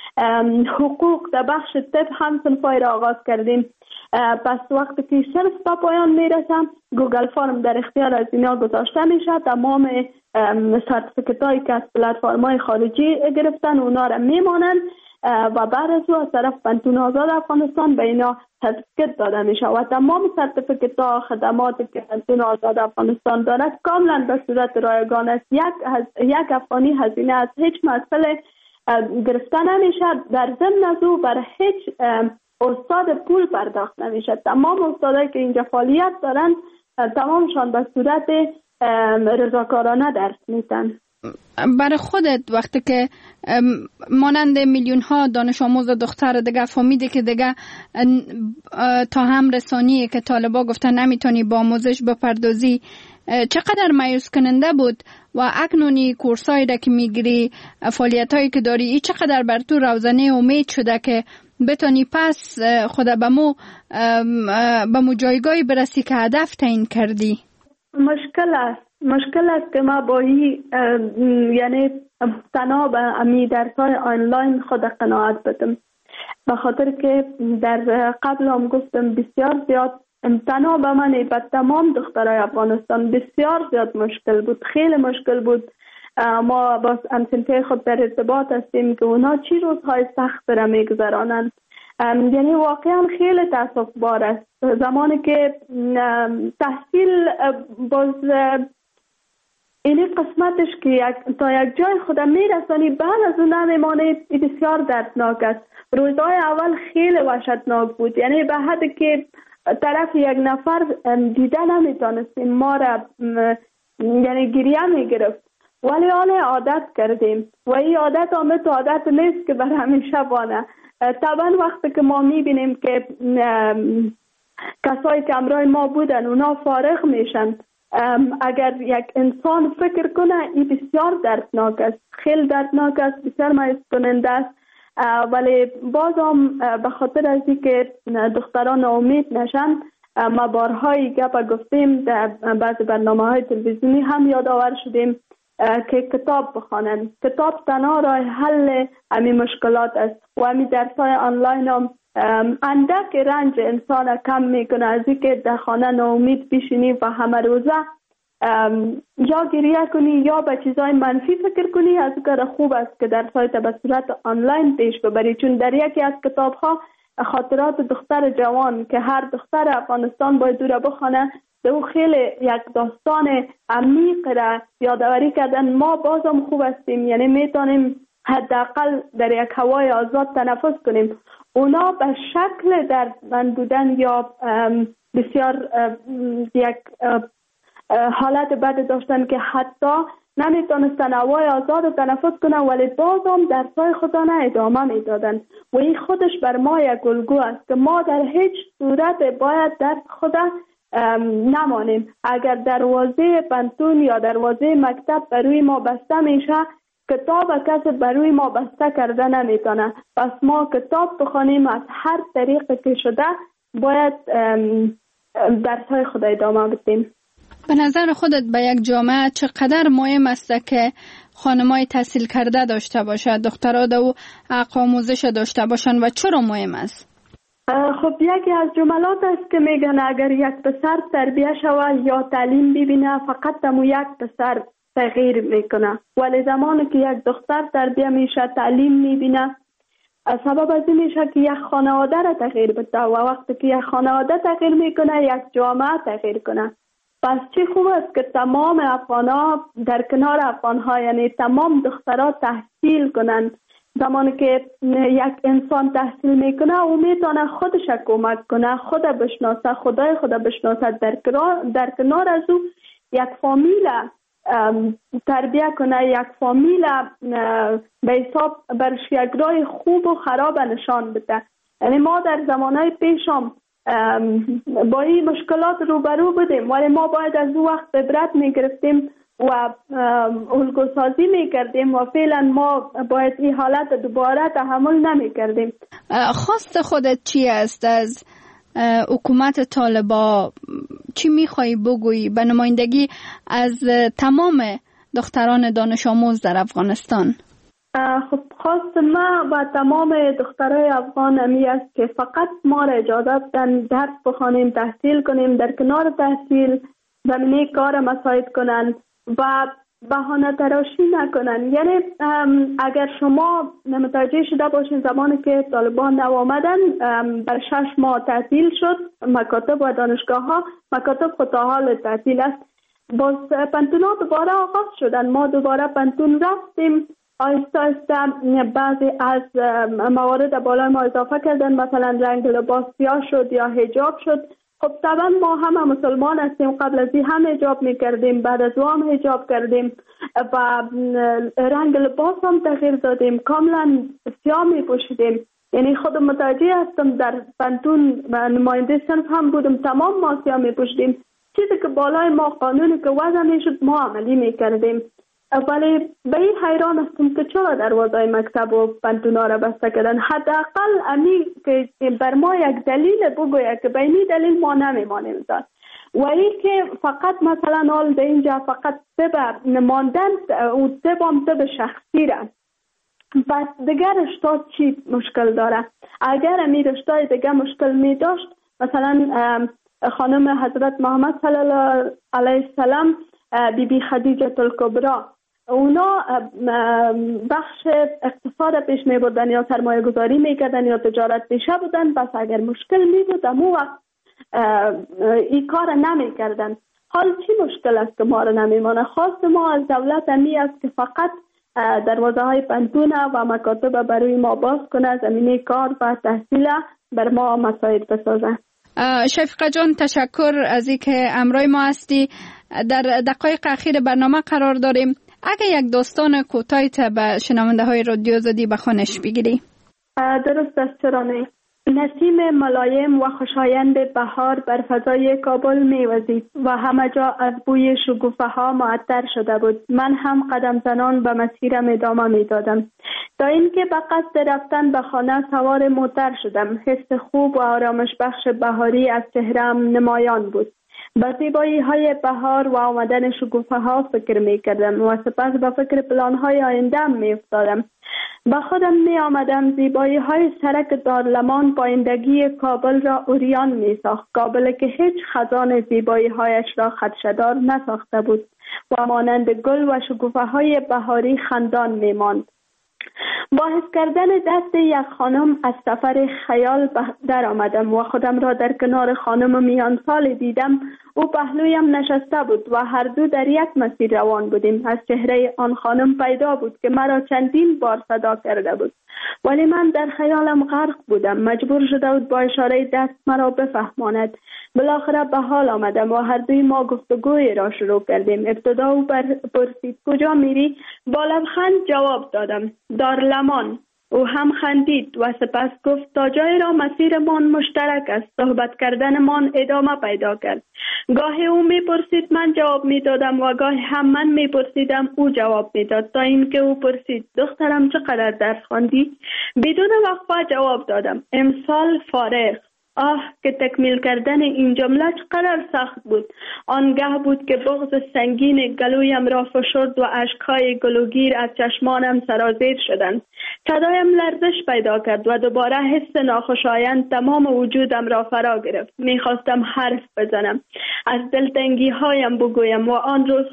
حقوق، در بخش طب هم صنفای را آغاز کردیم. پس وقتی که صنف به پایان میرسه، گوگل فرم در اختیار از اینا گذاشته میشه، تمام سرتیفیکت هایی که از پلتفرم‌های خارجی گرفتن اونا را میمانن و بعد از او از طرف پنتون آزاد افغانستان به اینا سرتیفیکت داده میشه و تمام سرتیفیکت ها خدماتی که پنتون آزاد افغانستان دارد کاملا به صورت رایگان است. یک از یک افغانی هزینه از هیچ مسئله گرفته نمیشه، در ضمن از او بر هیچ استاد پول پرداخت نمیشه. تمام استادایی که اینجا فعالیت دارن تمامشان به صورت رضاکارانه درس میدن. برای خودت وقتی که مانند میلیون ها دانش آموز دختر دیگه فهمیده که دیگه تا هم رسانیه که طالبا گفتن نمیتونی با آموزش بپردازی، چقدر مایوس کننده بود و اکنونی کورسایی را که میگیری، فعالیتایی که داری، ای چقدر بر تو روزانه امید شده که بتونی پس خود به مو به مو جایگاهی برسی که هدف تعیین کردی؟ مشکل است مشکل است که ما با این یعنی تنها به امی درسای آنلاین خود قناعت بدم، به خاطر که در قبل هم گفتم بسیار زیاد تنها به من به تمام دخترای افغانستان بسیار زیاد مشکل بود، خیلی مشکل بود. ما با همسنفی خود در ارتباط هستیم که اونا چی روزهای سخت را میگذرانند. یعنی واقعا خیلی تاسف بار است زمانی که تحصیل باز اینی قسمتش که یک تا یک جای خودم میرسانی، بعد از اون نمیمانه، بسیار دردناک است. روزهای اول خیلی وحشتناک بود، یعنی به حدی که طرف یک نفر دیده نمیتونستیم، ما را یعنی گریه میگرفت، ولی حالا عادت کردیم و این عادت آمد عادت نیست که بر همیشه بانه. طبعا وقتی که ما میبینیم که کسایی که همراه ما بودن اونا فارغ میشن، اگر یک انسان فکر کنه این بسیار دردناک است، خیلی دردناک است، بسیار مایوس کننده است. ولی باز هم به خاطر از اینکه دختران امید نشن، ما بارهای گپ گفتیم، در بعض برنامه های تلویزیونی هم یادآور شدیم که کتاب بخوانن. کتاب تنها راه حل همین مشکلات است و همین درسای آنلاین هم اندک رنج انسان کم میکنه از اینکه در خانه ناامید بشینی و همه روزه یا گریه کنی یا به چیزای منفی فکر کنی. از کار خوب است که درسایت به صورت آنلاین پیش ببری، چون در یکی از کتاب ها خاطرات دختر جوان که هر دختر افغانستان باید دوره بخونه، او خیلی یک داستان عمیق را یادآوری کردن. ما بازم خوب هستیم، یعنی میتونیم حداقل در یک هوای آزاد تنفس کنیم. اونا به شکل دردمند بودن یا بسیار یک حالت بد داشتن که حتی نمیتونستن هوای آزاد تنفس کنن، ولی بازم درسای خودانه ادامه میدادن و این خودش بر ما یک الگو است که ما در هیچ صورت باید درس خود نمانیم. اگر دروازه پنتون یا دروازه مکتب بروی ما بسته میشه، کتاب کسی بروی ما بسته کرده نمیتونه. پس ما کتاب بخونیم، از هر طریق که شده باید درسای خود ادامه بدیم. به نظر خودت به یک جامعه چقدر مهم است که خانمای تحصیل کرده داشته باشد، دخترها دو حق آموزش داشته باشند و چرا مهم است؟ خب یکی از جملات است که میگن اگر یک پسر تربیه شود یا تعلیم ببینه، فقط تمو یک پسر تغییر میکنه. ولی زمانی که یک دختر تربیه میشه، تعلیم میبینه، سبب از این میشه که یک خانواده را تغییر بده و وقتی که یک خانواده تغییر میکنه یک جامعه تغییر کنه. پس چی خوب است که تمام افغان‌ها در کنار افغان‌ها، یعنی تمام دخترها تحصیل کنند. زمانی که یک انسان تحصیل میکنه او میتونه خودش کمک کنه، خود بشناسه، خدای خود بشناسه، در کنار, در کنار از او یک فامیل تربیه کنه، یک فامیل به حساب برش یک راه خوب و خراب نشان بده. یعنی ما در زمانهای پیشم با این مشکلات روبرو بودیم، ولی ما باید از او وقت عبرت میگرفتیم و الگوسازی میکردیم و فعلا ما باید این حالت دوباره تحمل نمیکردیم. خواست خودت چی است از حکومت طالبان؟ چی میخوایی بگویی به نمایندگی از تمام دختران دانش آموز در افغانستان؟ خب خواست ما با تمام دخترای افغان امی است که فقط ما را اجازه بدن درس بخوانیم، تحصیل کنیم، در کنار تحصیل زمینه کار مساعد کنند و بهانه تراشی نکنن. یعنی اگر شما متوجه شده باشین زمانی که طالبان نو آمدن بر شش ماه تعطیل شد مکاتب و دانشگاه ها، مکاتب خود تا حال تعطیل است. باز پنتون ها دوباره آغاز شدن، ما دوباره پنتون رفتیم، آهسته آهسته بعضی از موارد بالای ما اضافه کردن، مثلا رنگ لباس سیاه شد یا حجاب شد. خب طبعا ما همه مسلمان هستیم، قبل از این هم حجاب میکردیم، بعد از او هم حجاب کردیم و رنگ لباس هم تغییر دادیم، کاملا سیاه میپوشیدیم. یعنی خود متوجه هستم در پنتون و نماینده صنف هم بودم، تمام ما سیاه میپوشیدیم. چیزی که بالای ما قانونی که وضع میشد ما عملی میکردیم. ولی به این حیران هستم که چرا دروازه مکتب و پنتونا را بسته کردن. حداقل امی که بر ما یک دلیل بگوید که به این دلیل ما نمیمانیم داد و این که فقط مثلا حال در اینجا فقط طب نماندن و طب هم طب شخصی را، بس دیگر رشته چی مشکل داره؟ اگر امی رشته دیگر مشکل می داشت، مثلا خانم حضرت محمد صلی الله علیه السلام، بی بی خدیجه الکبری، اونا بخش اقتصاد پیش می بودن یا سرمایه گذاری می کردن یا تجارت پیشه بودن، بس اگر مشکل می بود امو وقت این کار نمی کردن. حال چی مشکل است که ما را نمی مانه؟ خواست ما از دولت امی است که فقط دروازه های پنتون و مکاتب برای ما باز کنه، زمینه کار و تحصیل بر ما مساعد بسازه. شفیقه جان تشکر از اینکه همراه ما هستی. در دقایق اخیر برنامه قرار داریم، اگه یک داستان کوتاهی به شنونده های رادیو آزادی به خوانش بگیری. درست است، چرا نه. نسیم ملایم و خوشایند بهار بر فضای کابل میوزید و همه جا از بوی شکوفه ها معطر شده بود. من هم قدم زنان به مسیرم ادامه میدادم تا اینکه به قصد رفتن به خانه سوار موتر شدم. حس خوب و آرامش بخش بهاری از چهره‌ام نمایان بود. به زیبایی های بهار و آمدن شکوفه ها فکر می کردم و سپس به فکر پلان های آینده می افتادم. به خودم می آمدم زیبایی های سرک دارلمان پایندگی کابل را اوریان می ساخت. کابل که هیچ خزان زیبایی هایش را خدشه‌دار نساخته بود و مانند گل و شکوفه های بهاری خندان می ماند. با حس کردن دست یک خانم از سفر خیال در آمدم و خودم را در کنار خانم میان سال دیدم. او پهلویم نشسته بود و هر دو در یک مسیر روان بودیم. از چهره آن خانم پیدا بود که مرا چندین بار صدا کرده بود، ولی من در خیالم غرق بودم. مجبور شده بود با اشاره دست مرا بفهماند. بالاخره به حال آمدم و هر دوی ما گفتگوی را شروع کردیم. ابتدا او پرسید کجا میری؟ با لبخند جواب دادم دارلمان. او هم خندید و سپس گفت تا جای را مسیرمان مشترک است. صحبت کردنمان ادامه پیدا کرد. گاهی او میپرسید من جواب میدادم و گاهی هم من میپرسیدم او جواب میداد، تا اینکه او پرسید دخترم چقدر درس خواندی؟ بدون وقفه جواب دادم امسال فارغ. آه که تکمیل کردن این جمله چقدر سخت بود. آنگاه بود که بغض سنگین گلویم را فشرد و اشکهای گلوگیر از چشمانم سرازیر شدند. صدایم لرزش پیدا کرد و دوباره حس ناخوشایند تمام وجودم را فرا گرفت. میخواستم حرف بزنم، از دلتنگی هایم بگویم و آن روزهای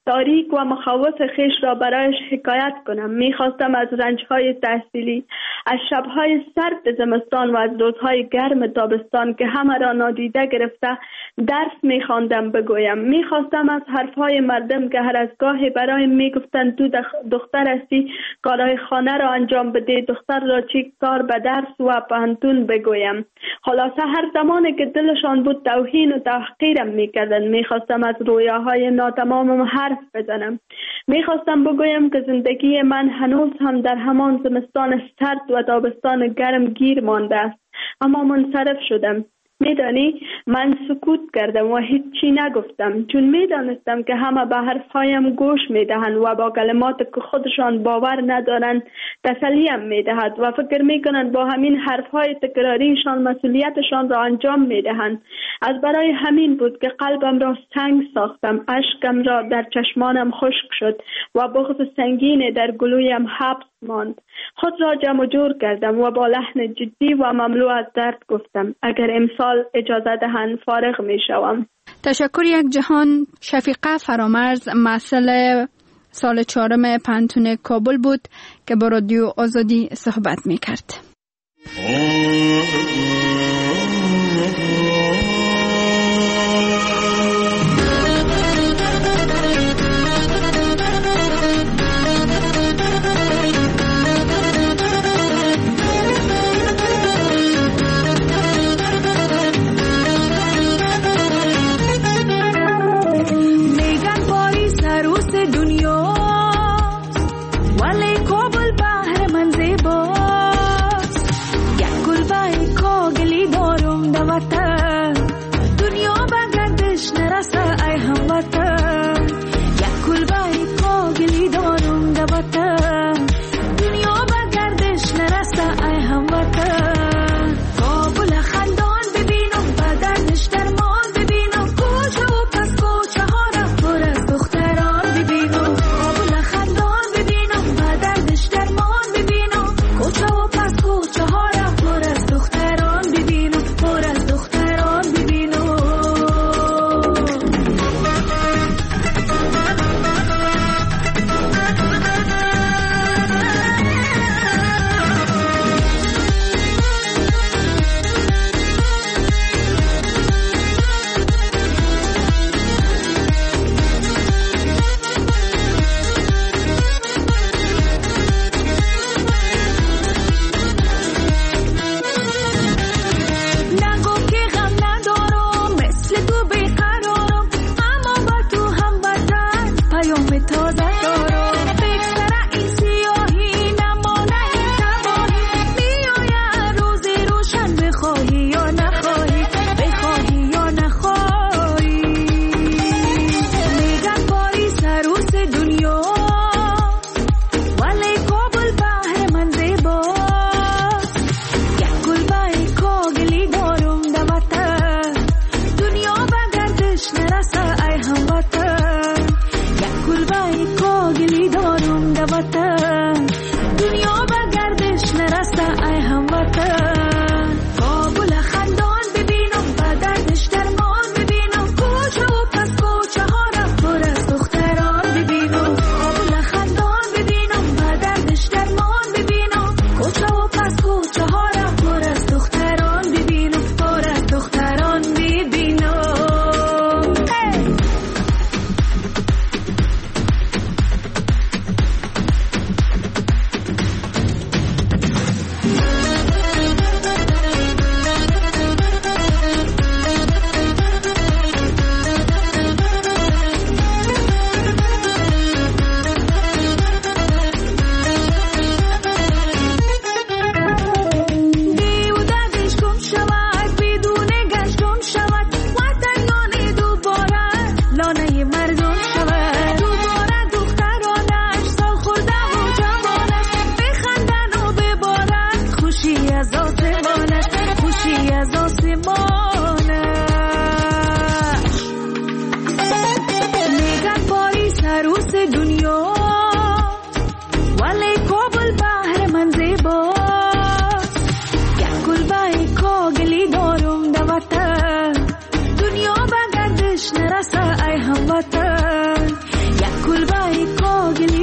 تاریک و مخاوف خیش را برایش حکایت کنم. میخواستم از رنجهای تحصیلی، از شبهای سرد زمستان و از روزهای گرم تابستان که همه را نادیده گرفته درس میخواندم بگویم. میخواستم از حرفهای مردم که هر از گاهی برایم میگفتند تو دختر هستی کارهای خانه را انجام بده، دختر را چی کار به درس و پانتون بگویم. خلاصه هر زمانی که دلشان بود توهین و تحقیرم میکردند. میخواستم از رویاهای ناتمامم حرف بزنم. میخواستم بگویم که زندگی من هنوز هم در همان زمستان سرد و تابستان گرم گیر مانده است، اما منصرف شدم. میدانی من سکوت کردم و هیچ چی نگفتم، چون میدانستم که همه به حرفهایم گوش میدهند و با کلمات که خودشان باور ندارند تسلیم میدهد و فکر میکنند با همین حرفهای تکراریشان مسئولیتشان را انجام میدهند. از برای همین بود که قلبم را سنگ ساختم، اشکم را در چشمانم خشک شد و بغض سنگین در گلویم حبس ماند. خود را جمع جور کردم و با لحن جدی و مملو از درد گفتم اگر امسال اجازه دهند فارغ می شوم. تشکر یک جهان. شفیقه فرامرز مسئول سال چهارم پانتون کابل بود که با رادیو آزادی صحبت می کرد.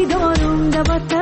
دارم دبت